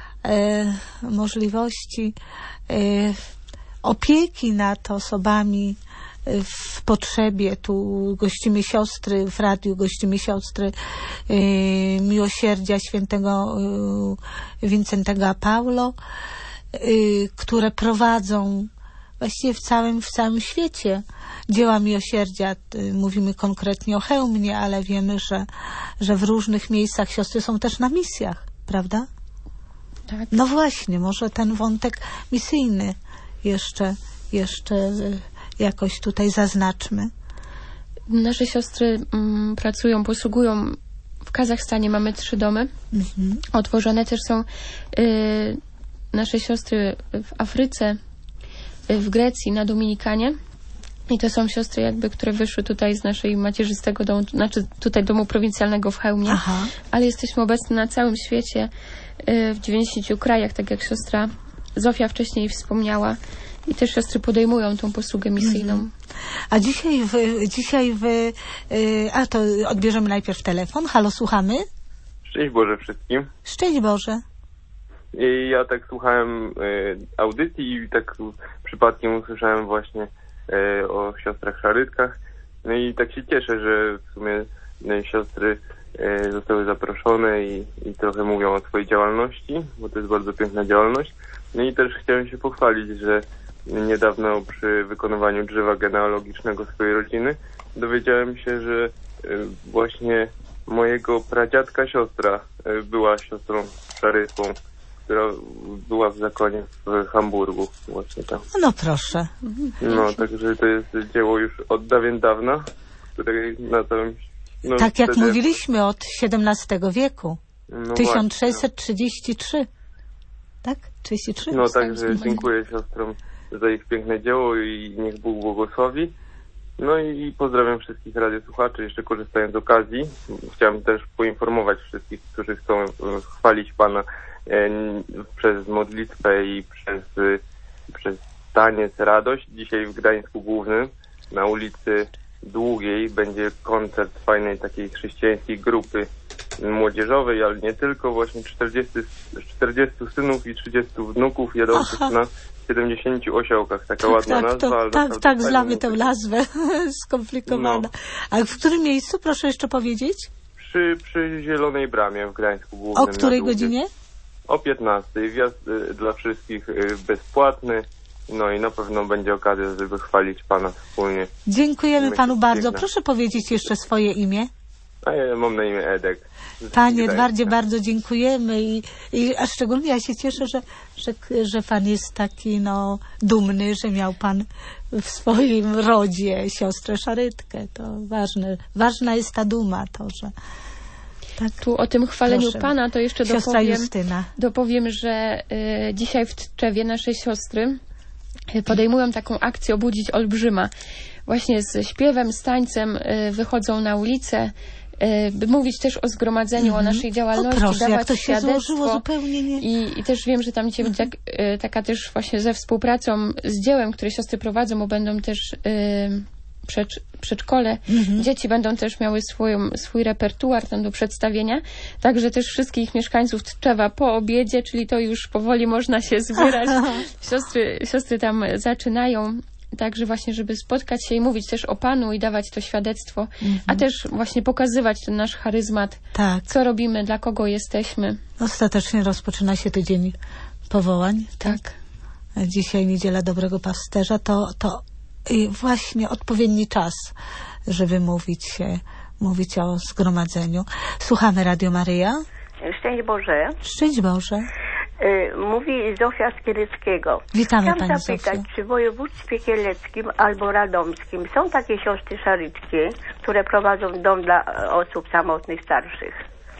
opieki nad osobami w potrzebie. Tu gościmy siostry, w radiu gościmy siostry Miłosierdzia Świętego Wincentego Paulo, które prowadzą właściwie w całym świecie dzieła miłosierdzia. Mówimy konkretnie o Chełmie, ale wiemy, że w różnych miejscach siostry są też na misjach, prawda? Tak. No właśnie, może ten wątek misyjny jeszcze jakoś tutaj zaznaczmy. Nasze siostry pracują, posługują w Kazachstanie, mamy 3 domy. Otworzone też są nasze siostry w Afryce, w Grecji, na Dominikanie. I to są siostry jakby, które wyszły tutaj z naszej macierzystego domu, znaczy tutaj domu prowincjalnego w Chełmie. Aha. Ale jesteśmy obecni na całym świecie, w 90 krajach, tak jak siostra Zofia wcześniej wspomniała. I też siostry podejmują tą posługę misyjną. A a to odbierzemy najpierw telefon. Halo, słuchamy? Szczęść Boże wszystkim. Szczęść Boże. I ja tak słuchałem audycji i tak przypadkiem usłyszałem właśnie o siostrach Szarytkach. No i tak się cieszę, że w sumie siostry zostały zaproszone i trochę mówią o swojej działalności, bo to jest bardzo piękna działalność. No i też chciałem się pochwalić, że niedawno przy wykonywaniu drzewa genealogicznego swojej rodziny dowiedziałem się, że właśnie mojego pradziadka siostra była siostrą Szarytką, która była w zakonie w Hamburgu właśnie tam. No proszę. No, także to jest dzieło już od dawien dawna, które na całym... No, tak jak wtedy... mówiliśmy, od XVII wieku. No 1633. Tak? 33? No także dziękuję siostrom za ich piękne dzieło i niech Bóg błogosławi. No i pozdrawiam wszystkich radiosłuchaczy. Jeszcze korzystając z okazji, chciałem też poinformować wszystkich, którzy chcą chwalić Pana przez modlitwę i przez taniec, radość. Dzisiaj w Gdańsku Głównym na ulicy Długiej będzie koncert fajnej takiej chrześcijańskiej grupy młodzieżowej, ale nie tylko, właśnie 40 synów i 30 wnuków jadących na 70 osiołkach. Taka ładna nazwa. Tak, znamy tę nazwę. Skomplikowana. No. A w którym miejscu, proszę jeszcze powiedzieć? Przy Zielonej Bramie w Gdańsku Głównym. O której godzinie? O 15. Wjazd dla wszystkich bezpłatny. No i na pewno będzie okazja, żeby chwalić Pana wspólnie. Dziękujemy Panu bardzo. Proszę powiedzieć jeszcze swoje imię. A ja mam na imię Edek. Panie Edwardzie, bardzo dziękujemy a szczególnie ja się cieszę, że Pan jest taki dumny, że miał Pan w swoim rodzie siostrę Szarytkę. To ważna jest ta duma, to, że... Tak. Tu o tym chwaleniu Pana to jeszcze dopowiem, że dzisiaj w Tczewie nasze siostry podejmują taką akcję Obudzić Olbrzyma. Właśnie z śpiewem, z tańcem wychodzą na ulicę, by mówić też o zgromadzeniu, o naszej działalności, dawać jak to się świadectwo. Złożyło zupełnie nie. I też wiem, że tam dzisiaj będzie taka też właśnie ze współpracą z dziełem, które siostry prowadzą, bo będą też przedszkole. Dzieci będą też miały swój repertuar tam do przedstawienia. Także też wszystkich mieszkańców Tczewa po obiedzie, czyli to już powoli można się zbierać. Siostry tam zaczynają. Także właśnie, żeby spotkać się i mówić też o Panu i dawać to świadectwo, a też właśnie pokazywać ten nasz charyzmat, co robimy, dla kogo jesteśmy. Ostatecznie rozpoczyna się tydzień powołań. Tak. Dzisiaj Niedziela Dobrego Pasterza to właśnie odpowiedni czas, żeby mówić o zgromadzeniu. Słuchamy Radio Maryja. Szczęść Boże. Szczęść Boże. Mówi Zofia z Kieleckiego. Witamy Chciałam Pani zapytać, Zofio. czy w województwie kieleckim albo radomskim są takie siostry szarytki, które prowadzą dom dla osób samotnych, starszych?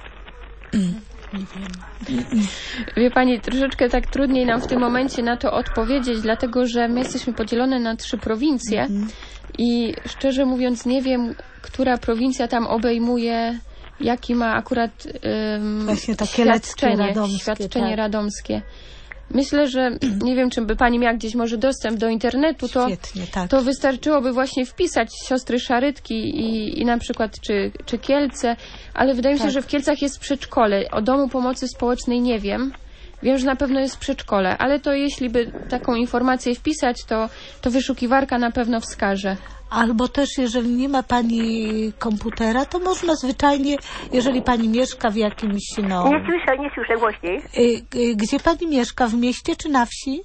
Wie Pani, troszeczkę tak trudniej nam w tym momencie na to odpowiedzieć, dlatego że my jesteśmy podzielone na 3 prowincje i szczerze mówiąc nie wiem, która prowincja tam obejmuje, jaki ma akurat Właśnie to kieleckie, świadczenie radomskie. Myślę, że nie wiem, czy by Pani miała gdzieś może dostęp do internetu, Świetnie, tak. to wystarczyłoby właśnie wpisać siostry szarytki i na przykład czy Kielce, ale wydaje mi się, że w Kielcach jest przedszkole. O Domu Pomocy Społecznej nie wiem. Wiem, że na pewno jest przedszkole, ale to jeśli by taką informację wpisać, to wyszukiwarka na pewno wskaże. Albo też, jeżeli nie ma Pani komputera, to można zwyczajnie, jeżeli Pani mieszka w jakimś, Nie słyszę głośniej. Gdzie Pani mieszka? W mieście czy na wsi?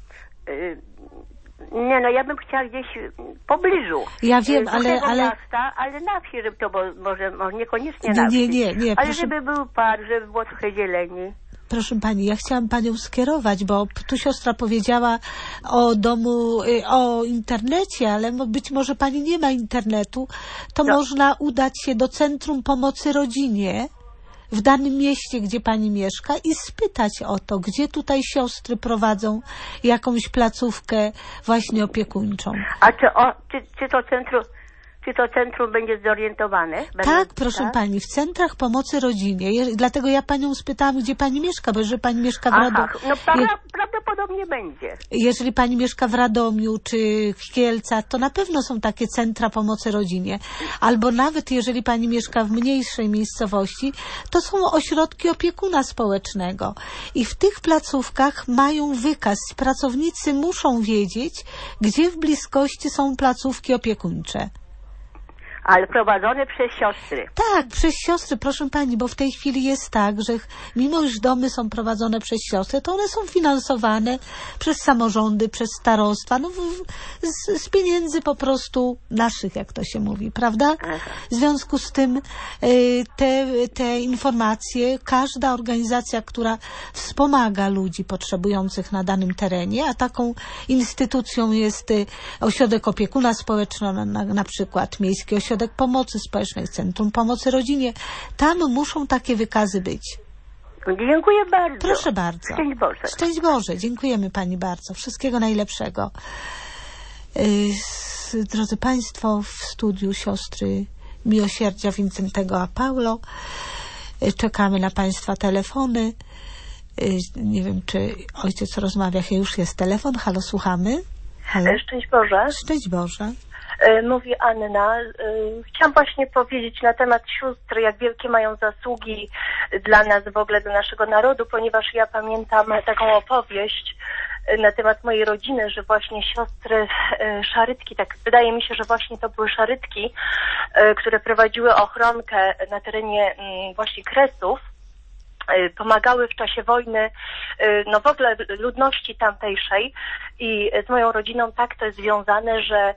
Nie, ja bym chciała gdzieś w pobliżu. Ja wiem, ale miasta, ale na wsi, żeby to może niekoniecznie na wsi. Nie. Ale żeby był park, żeby było trochę zieleni. Proszę Pani, ja chciałam Panią skierować, bo tu siostra powiedziała o domu, o internecie, ale być może Pani nie ma internetu, to można udać się do Centrum Pomocy Rodzinie w danym mieście, gdzie Pani mieszka i spytać o to, gdzie tutaj siostry prowadzą jakąś placówkę właśnie opiekuńczą. A czy to centrum będzie zorientowane? Tak, proszę Pani, w centrach pomocy rodzinie. Dlatego ja Panią spytałam, gdzie Pani mieszka, bo jeżeli Pani mieszka w Radomiu... prawdopodobnie będzie. Jeżeli Pani mieszka w Radomiu czy w Kielcach, to na pewno są takie centra pomocy rodzinie. Albo nawet jeżeli Pani mieszka w mniejszej miejscowości, to są ośrodki opiekuna społecznego. I w tych placówkach mają wykaz. Pracownicy muszą wiedzieć, gdzie w bliskości są placówki opiekuńcze. Ale prowadzone przez siostry. Tak, przez siostry, proszę Pani, bo w tej chwili jest tak, że mimo iż domy są prowadzone przez siostry, to one są finansowane przez samorządy, przez starostwa, z pieniędzy po prostu naszych, jak to się mówi, prawda? W związku z tym te informacje, każda organizacja, która wspomaga ludzi potrzebujących na danym terenie, a taką instytucją jest Ośrodek Opiekuna Społecznego, na przykład Miejski Ośrodek Pomocy Społecznej, Centrum Pomocy Rodzinie. Tam muszą takie wykazy być. Dziękuję bardzo. Proszę bardzo. Szczęść Boże. Szczęść Boże. Dziękujemy Pani bardzo. Wszystkiego najlepszego. Drodzy Państwo, w studiu siostry Miłosierdzia Wincentego a Paulo. Czekamy na Państwa telefony. Nie wiem, czy ojciec rozmawia. Już jest telefon. Halo, słuchamy. Halo. Szczęść Boże. Szczęść Boże. Mówi Anna. Chciałam właśnie powiedzieć na temat sióstr, jak wielkie mają zasługi dla nas, w ogóle dla naszego narodu, ponieważ ja pamiętam taką opowieść na temat mojej rodziny, że właśnie siostry szarytki, tak wydaje mi się, że właśnie to były szarytki, które prowadziły ochronkę na terenie właśnie Kresów, pomagały w czasie wojny, w ogóle ludności tamtejszej i z moją rodziną tak to jest związane, że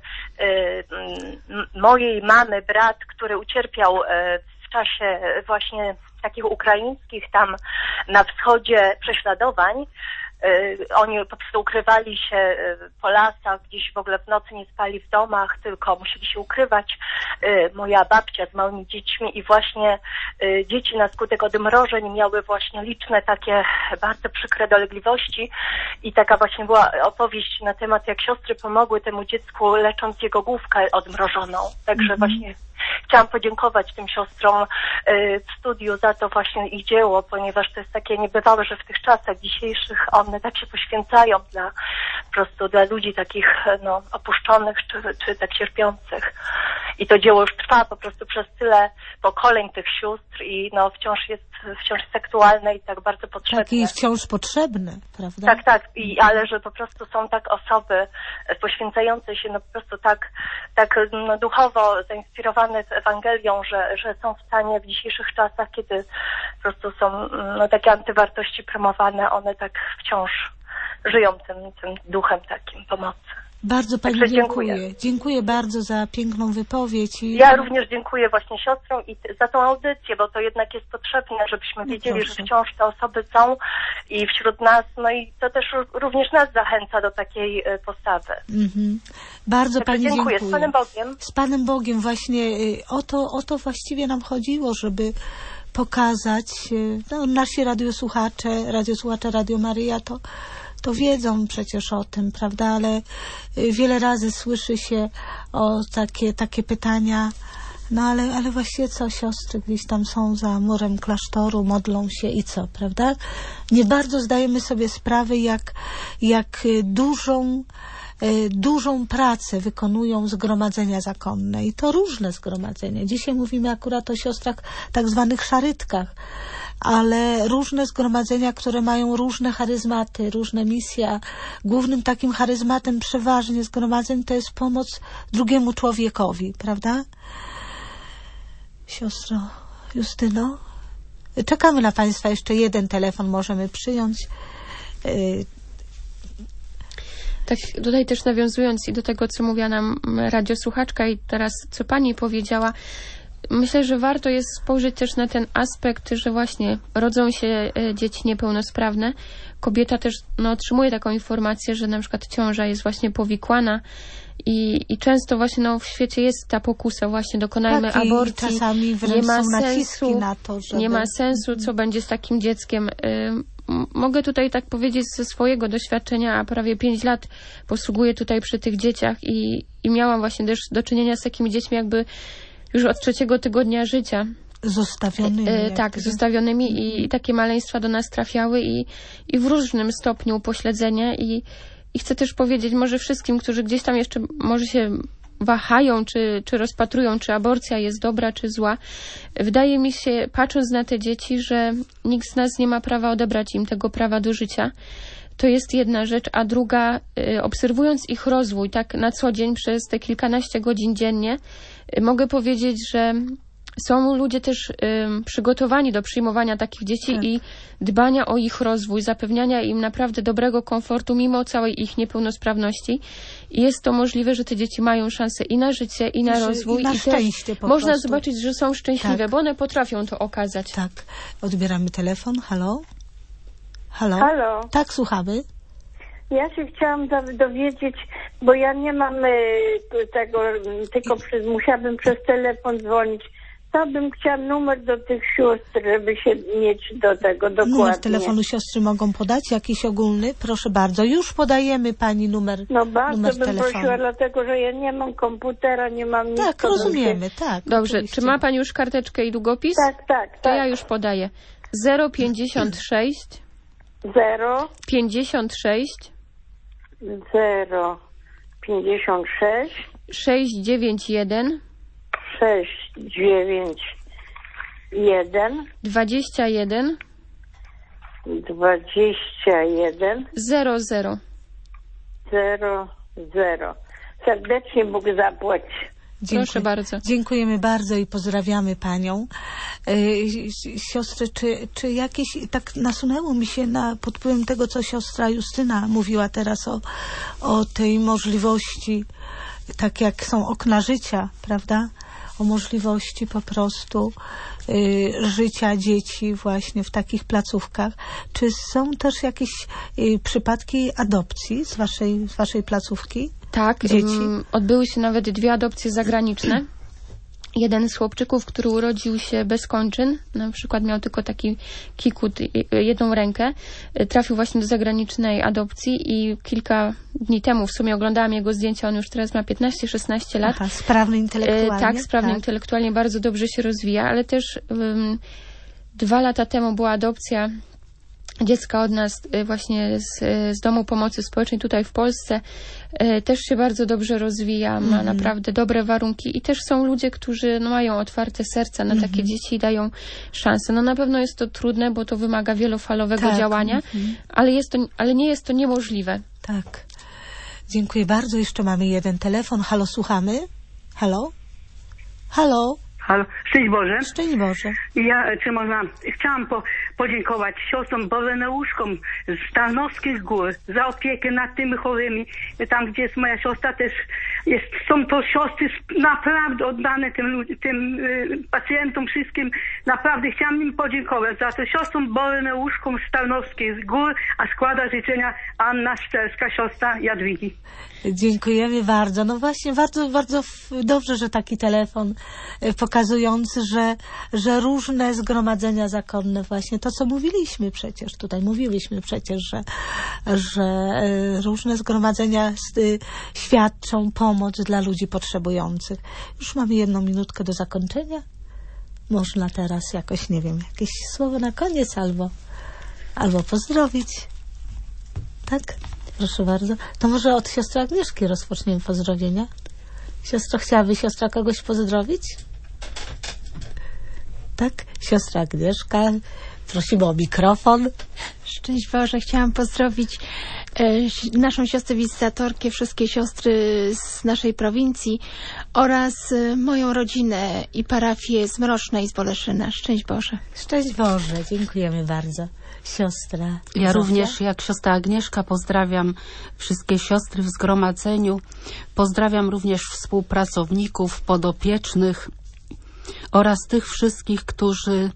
mojej mamy brat, który ucierpiał w czasie właśnie takich ukraińskich tam na wschodzie prześladowań, oni po prostu ukrywali się po lasach, gdzieś w ogóle w nocy nie spali w domach, tylko musieli się ukrywać. Moja babcia z małymi dziećmi i właśnie dzieci na skutek odmrożeń miały właśnie liczne takie bardzo przykre dolegliwości i taka właśnie była opowieść na temat, jak siostry pomogły temu dziecku, lecząc jego główkę odmrożoną. Także właśnie chciałam podziękować tym siostrom w studiu za to właśnie ich dzieło, ponieważ to jest takie niebywałe, że w tych czasach dzisiejszych one tak się poświęcają po prostu dla ludzi takich opuszczonych czy tak cierpiących. I to dzieło już trwa po prostu przez tyle pokoleń tych sióstr i wciąż jest aktualne i tak bardzo potrzebne. Tak, i wciąż potrzebne, prawda? Tak, ale że po prostu są tak osoby poświęcające się po prostu tak duchowo zainspirowane Ewangelią, że są w stanie w dzisiejszych czasach, kiedy po prostu są takie antywartości promowane, one tak wciąż żyją tym duchem takim pomocy. Bardzo pani Także dziękuję. Dziękuję bardzo za piękną wypowiedź. Ja również dziękuję właśnie siostrom i za tą audycję, bo to jednak jest potrzebne, żebyśmy wiedzieli, że wciąż te osoby są i wśród nas, no i to też również nas zachęca do takiej postawy. Bardzo Także pani dziękuję. Z Panem Bogiem. Z Panem Bogiem. Właśnie o to właściwie nam chodziło, żeby pokazać, nasi radiosłuchacze Radio Maryja to wiedzą przecież o tym, prawda, ale wiele razy słyszy się o takie pytania, no ale właściwie co, siostry gdzieś tam są za murem klasztoru, modlą się i co, prawda? Nie bardzo zdajemy sobie sprawy, jak dużą pracę wykonują zgromadzenia zakonne i to różne zgromadzenia. Dzisiaj mówimy akurat o siostrach tak zwanych szarytkach, ale różne zgromadzenia, które mają różne charyzmaty, różne misje, a głównym takim charyzmatem przeważnie zgromadzeń to jest pomoc drugiemu człowiekowi, prawda? Siostro Justyno, czekamy na Państwa, jeszcze jeden telefon możemy przyjąć. Tak, tutaj też nawiązując i do tego, co mówiła nam radiosłuchaczka i teraz, co pani powiedziała, myślę, że warto jest spojrzeć też na ten aspekt, że właśnie rodzą się dzieci niepełnosprawne. Kobieta też otrzymuje taką informację, że na przykład ciąża jest właśnie powikłana i często właśnie w świecie jest ta pokusa właśnie dokonajmy aborcji. Czasami nie ma są naciski sensu, na to, żeby... nie ma sensu, co będzie z takim dzieckiem. Mogę tutaj tak powiedzieć ze swojego doświadczenia, a prawie 5 lat posługuję tutaj przy tych dzieciach i miałam właśnie też do czynienia z takimi dziećmi jakby już od 3. tygodnia życia. Zostawionymi. Tak, zostawionymi i takie maleństwa do nas trafiały i w różnym stopniu upośledzenia i chcę też powiedzieć może wszystkim, którzy gdzieś tam jeszcze może się wahają, czy rozpatrują, czy aborcja jest dobra, czy zła. Wydaje mi się, patrząc na te dzieci, że nikt z nas nie ma prawa odebrać im tego prawa do życia. To jest jedna rzecz, a druga, obserwując ich rozwój tak na co dzień przez te kilkanaście godzin dziennie, mogę powiedzieć, że są ludzie też przygotowani do przyjmowania takich dzieci i dbania o ich rozwój, zapewniania im naprawdę dobrego komfortu mimo całej ich niepełnosprawności. I jest to możliwe, że te dzieci mają szansę i na życie, i na rozwój. I na szczęście po można prostu zobaczyć, że są szczęśliwe, bo one potrafią to okazać. Tak. Odbieramy telefon. Halo? Halo? Halo? Tak, słuchamy. Ja się chciałam dowiedzieć, bo ja nie mam tego, tylko musiałabym przez telefon dzwonić. To bym chciała numer do tych sióstr, żeby się mieć do tego dokładnie. Numer telefonu siostry mogą podać? Jakiś ogólny? Proszę bardzo. Już podajemy pani numer No bardzo numer bym telefonu. prosiła, dlatego że ja nie mam komputera, nie mam nic. Tak, rozumiemy, tak. Dobrze, oczywiście. czy ma pani już karteczkę i długopis? Tak. To ja już podaję. 056 56 056 691 691 21 21 00. Serdecznie Bóg zapłać. Proszę bardzo. Dziękujemy bardzo i pozdrawiamy panią. Siostry, czy jakieś, tak nasunęło mi się pod wpływem tego, co siostra Justyna mówiła teraz o tej możliwości, tak jak są okna życia, prawda? O możliwości po prostu życia dzieci właśnie w takich placówkach. Czy są też jakieś przypadki adopcji z waszej placówki? Tak, dzieci? Odbyły się nawet 2 adopcje zagraniczne. Jeden z chłopczyków, który urodził się bez kończyn, na przykład miał tylko taki kikut, jedną rękę, trafił właśnie do zagranicznej adopcji i kilka dni temu w sumie oglądałam jego zdjęcia, on już teraz ma 15-16 lat. Aha, sprawny intelektualnie. Tak, sprawny intelektualnie, bardzo dobrze się rozwija, ale też 2 lata temu była adopcja dziecka od nas właśnie z Domu Pomocy Społecznej tutaj w Polsce. Też się bardzo dobrze rozwija, ma naprawdę dobre warunki i też są ludzie, którzy mają otwarte serca na takie dzieci i dają szansę. No na pewno jest to trudne, bo to wymaga wielofalowego działania, ale nie jest to niemożliwe. Tak. Dziękuję bardzo. Jeszcze mamy jeden telefon. Halo, słuchamy? Halo? Halo? Halo, szczęść Boże. Szczęść Boże. Ja, czy można, chciałam podziękować siostrom Boreneuszkom z Tarnowskich Gór za opiekę nad tymi chorymi. Tam, gdzie jest moja siostra, też są to siostry naprawdę oddane tym pacjentom wszystkim. Naprawdę chciałam im podziękować za to siostrom Boreneuszkom z Tarnowskich Gór, a składa życzenia Anna Szczerska, siostra Jadwigi. Dziękujemy bardzo. No właśnie, bardzo, bardzo dobrze, że taki telefon pokazujący, że różne zgromadzenia zakonne, właśnie to, co mówiliśmy przecież, że różne zgromadzenia świadczą pomoc dla ludzi potrzebujących. Już mamy 1 minutkę do zakończenia. Można teraz jakoś, nie wiem, jakieś słowo na koniec albo pozdrowić. Tak? Proszę bardzo. To może od siostry Agnieszki rozpoczniemy pozdrowienia. Siostro, chciałaby siostra kogoś pozdrowić? Tak? Siostra Agnieszka. Prosimy o mikrofon. Szczęść Boże, chciałam pozdrowić naszą siostrę wizytatorkę, wszystkie siostry z naszej prowincji oraz moją rodzinę i parafię z Mrocznej, z Boleszyna. Szczęść Boże. Szczęść Boże, dziękujemy bardzo. Siostra. Ja również, jak siostra Agnieszka, pozdrawiam wszystkie siostry w zgromadzeniu. Pozdrawiam również współpracowników, podopiecznych oraz tych wszystkich, którzy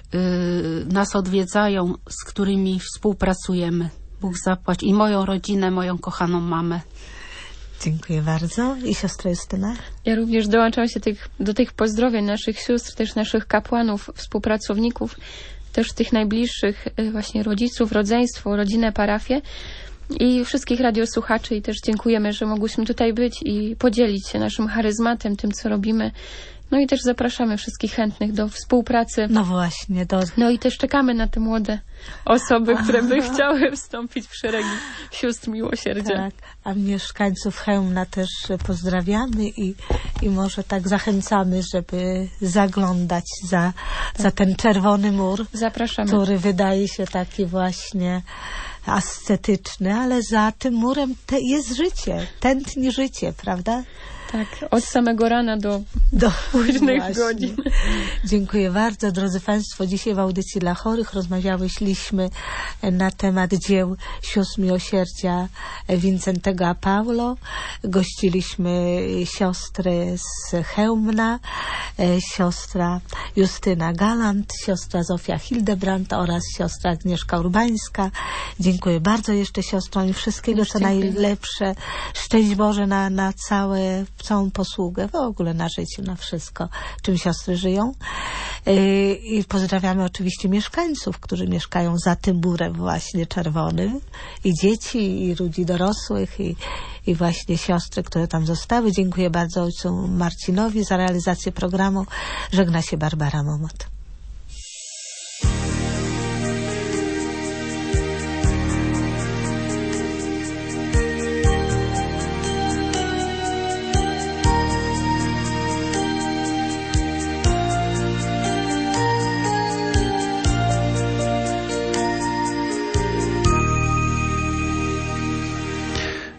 nas odwiedzają, z którymi współpracujemy. Bóg zapłać. I moją rodzinę, moją kochaną mamę. Dziękuję bardzo. I siostra Justyna? Ja również dołączam się do tych pozdrowień naszych sióstr, też naszych kapłanów, współpracowników, też tych najbliższych właśnie rodziców, rodzeństwo, rodzinę, parafię i wszystkich radiosłuchaczy. I też dziękujemy, że mogłyśmy tutaj być i podzielić się naszym charyzmatem, tym, co robimy. No i też zapraszamy wszystkich chętnych do współpracy. No właśnie. No i też czekamy na te młode osoby, które by chciały wstąpić w szeregi sióstr miłosierdzia. Tak, a mieszkańców Chełmna też pozdrawiamy i może tak zachęcamy, żeby zaglądać za ten czerwony mur. Zapraszamy. Który wydaje się taki właśnie ascetyczny, ale za tym murem jest życie, tętni życie, prawda? Tak, od samego rana do późnych godzin. Dziękuję bardzo, drodzy Państwo. Dzisiaj w audycji dla chorych rozmawiałyśmy na temat dzieł sióstr miłosierdzia Wincentego a Paulo. Gościliśmy siostry z Chełmna, siostra Justyna Galant, siostra Zofia Hildebrand oraz siostra Agnieszka Urbańska. Dziękuję bardzo jeszcze siostrom i wszystkiego co najlepsze. Szczęść Boże na całą posługę, w ogóle na życie, na wszystko, czym siostry żyją. I pozdrawiamy oczywiście mieszkańców, którzy mieszkają za tym murem właśnie czerwonym. I dzieci, i ludzi dorosłych, i właśnie siostry, które tam zostały. Dziękuję bardzo ojcu Marcinowi za realizację programu. Żegna się Barbara Momot.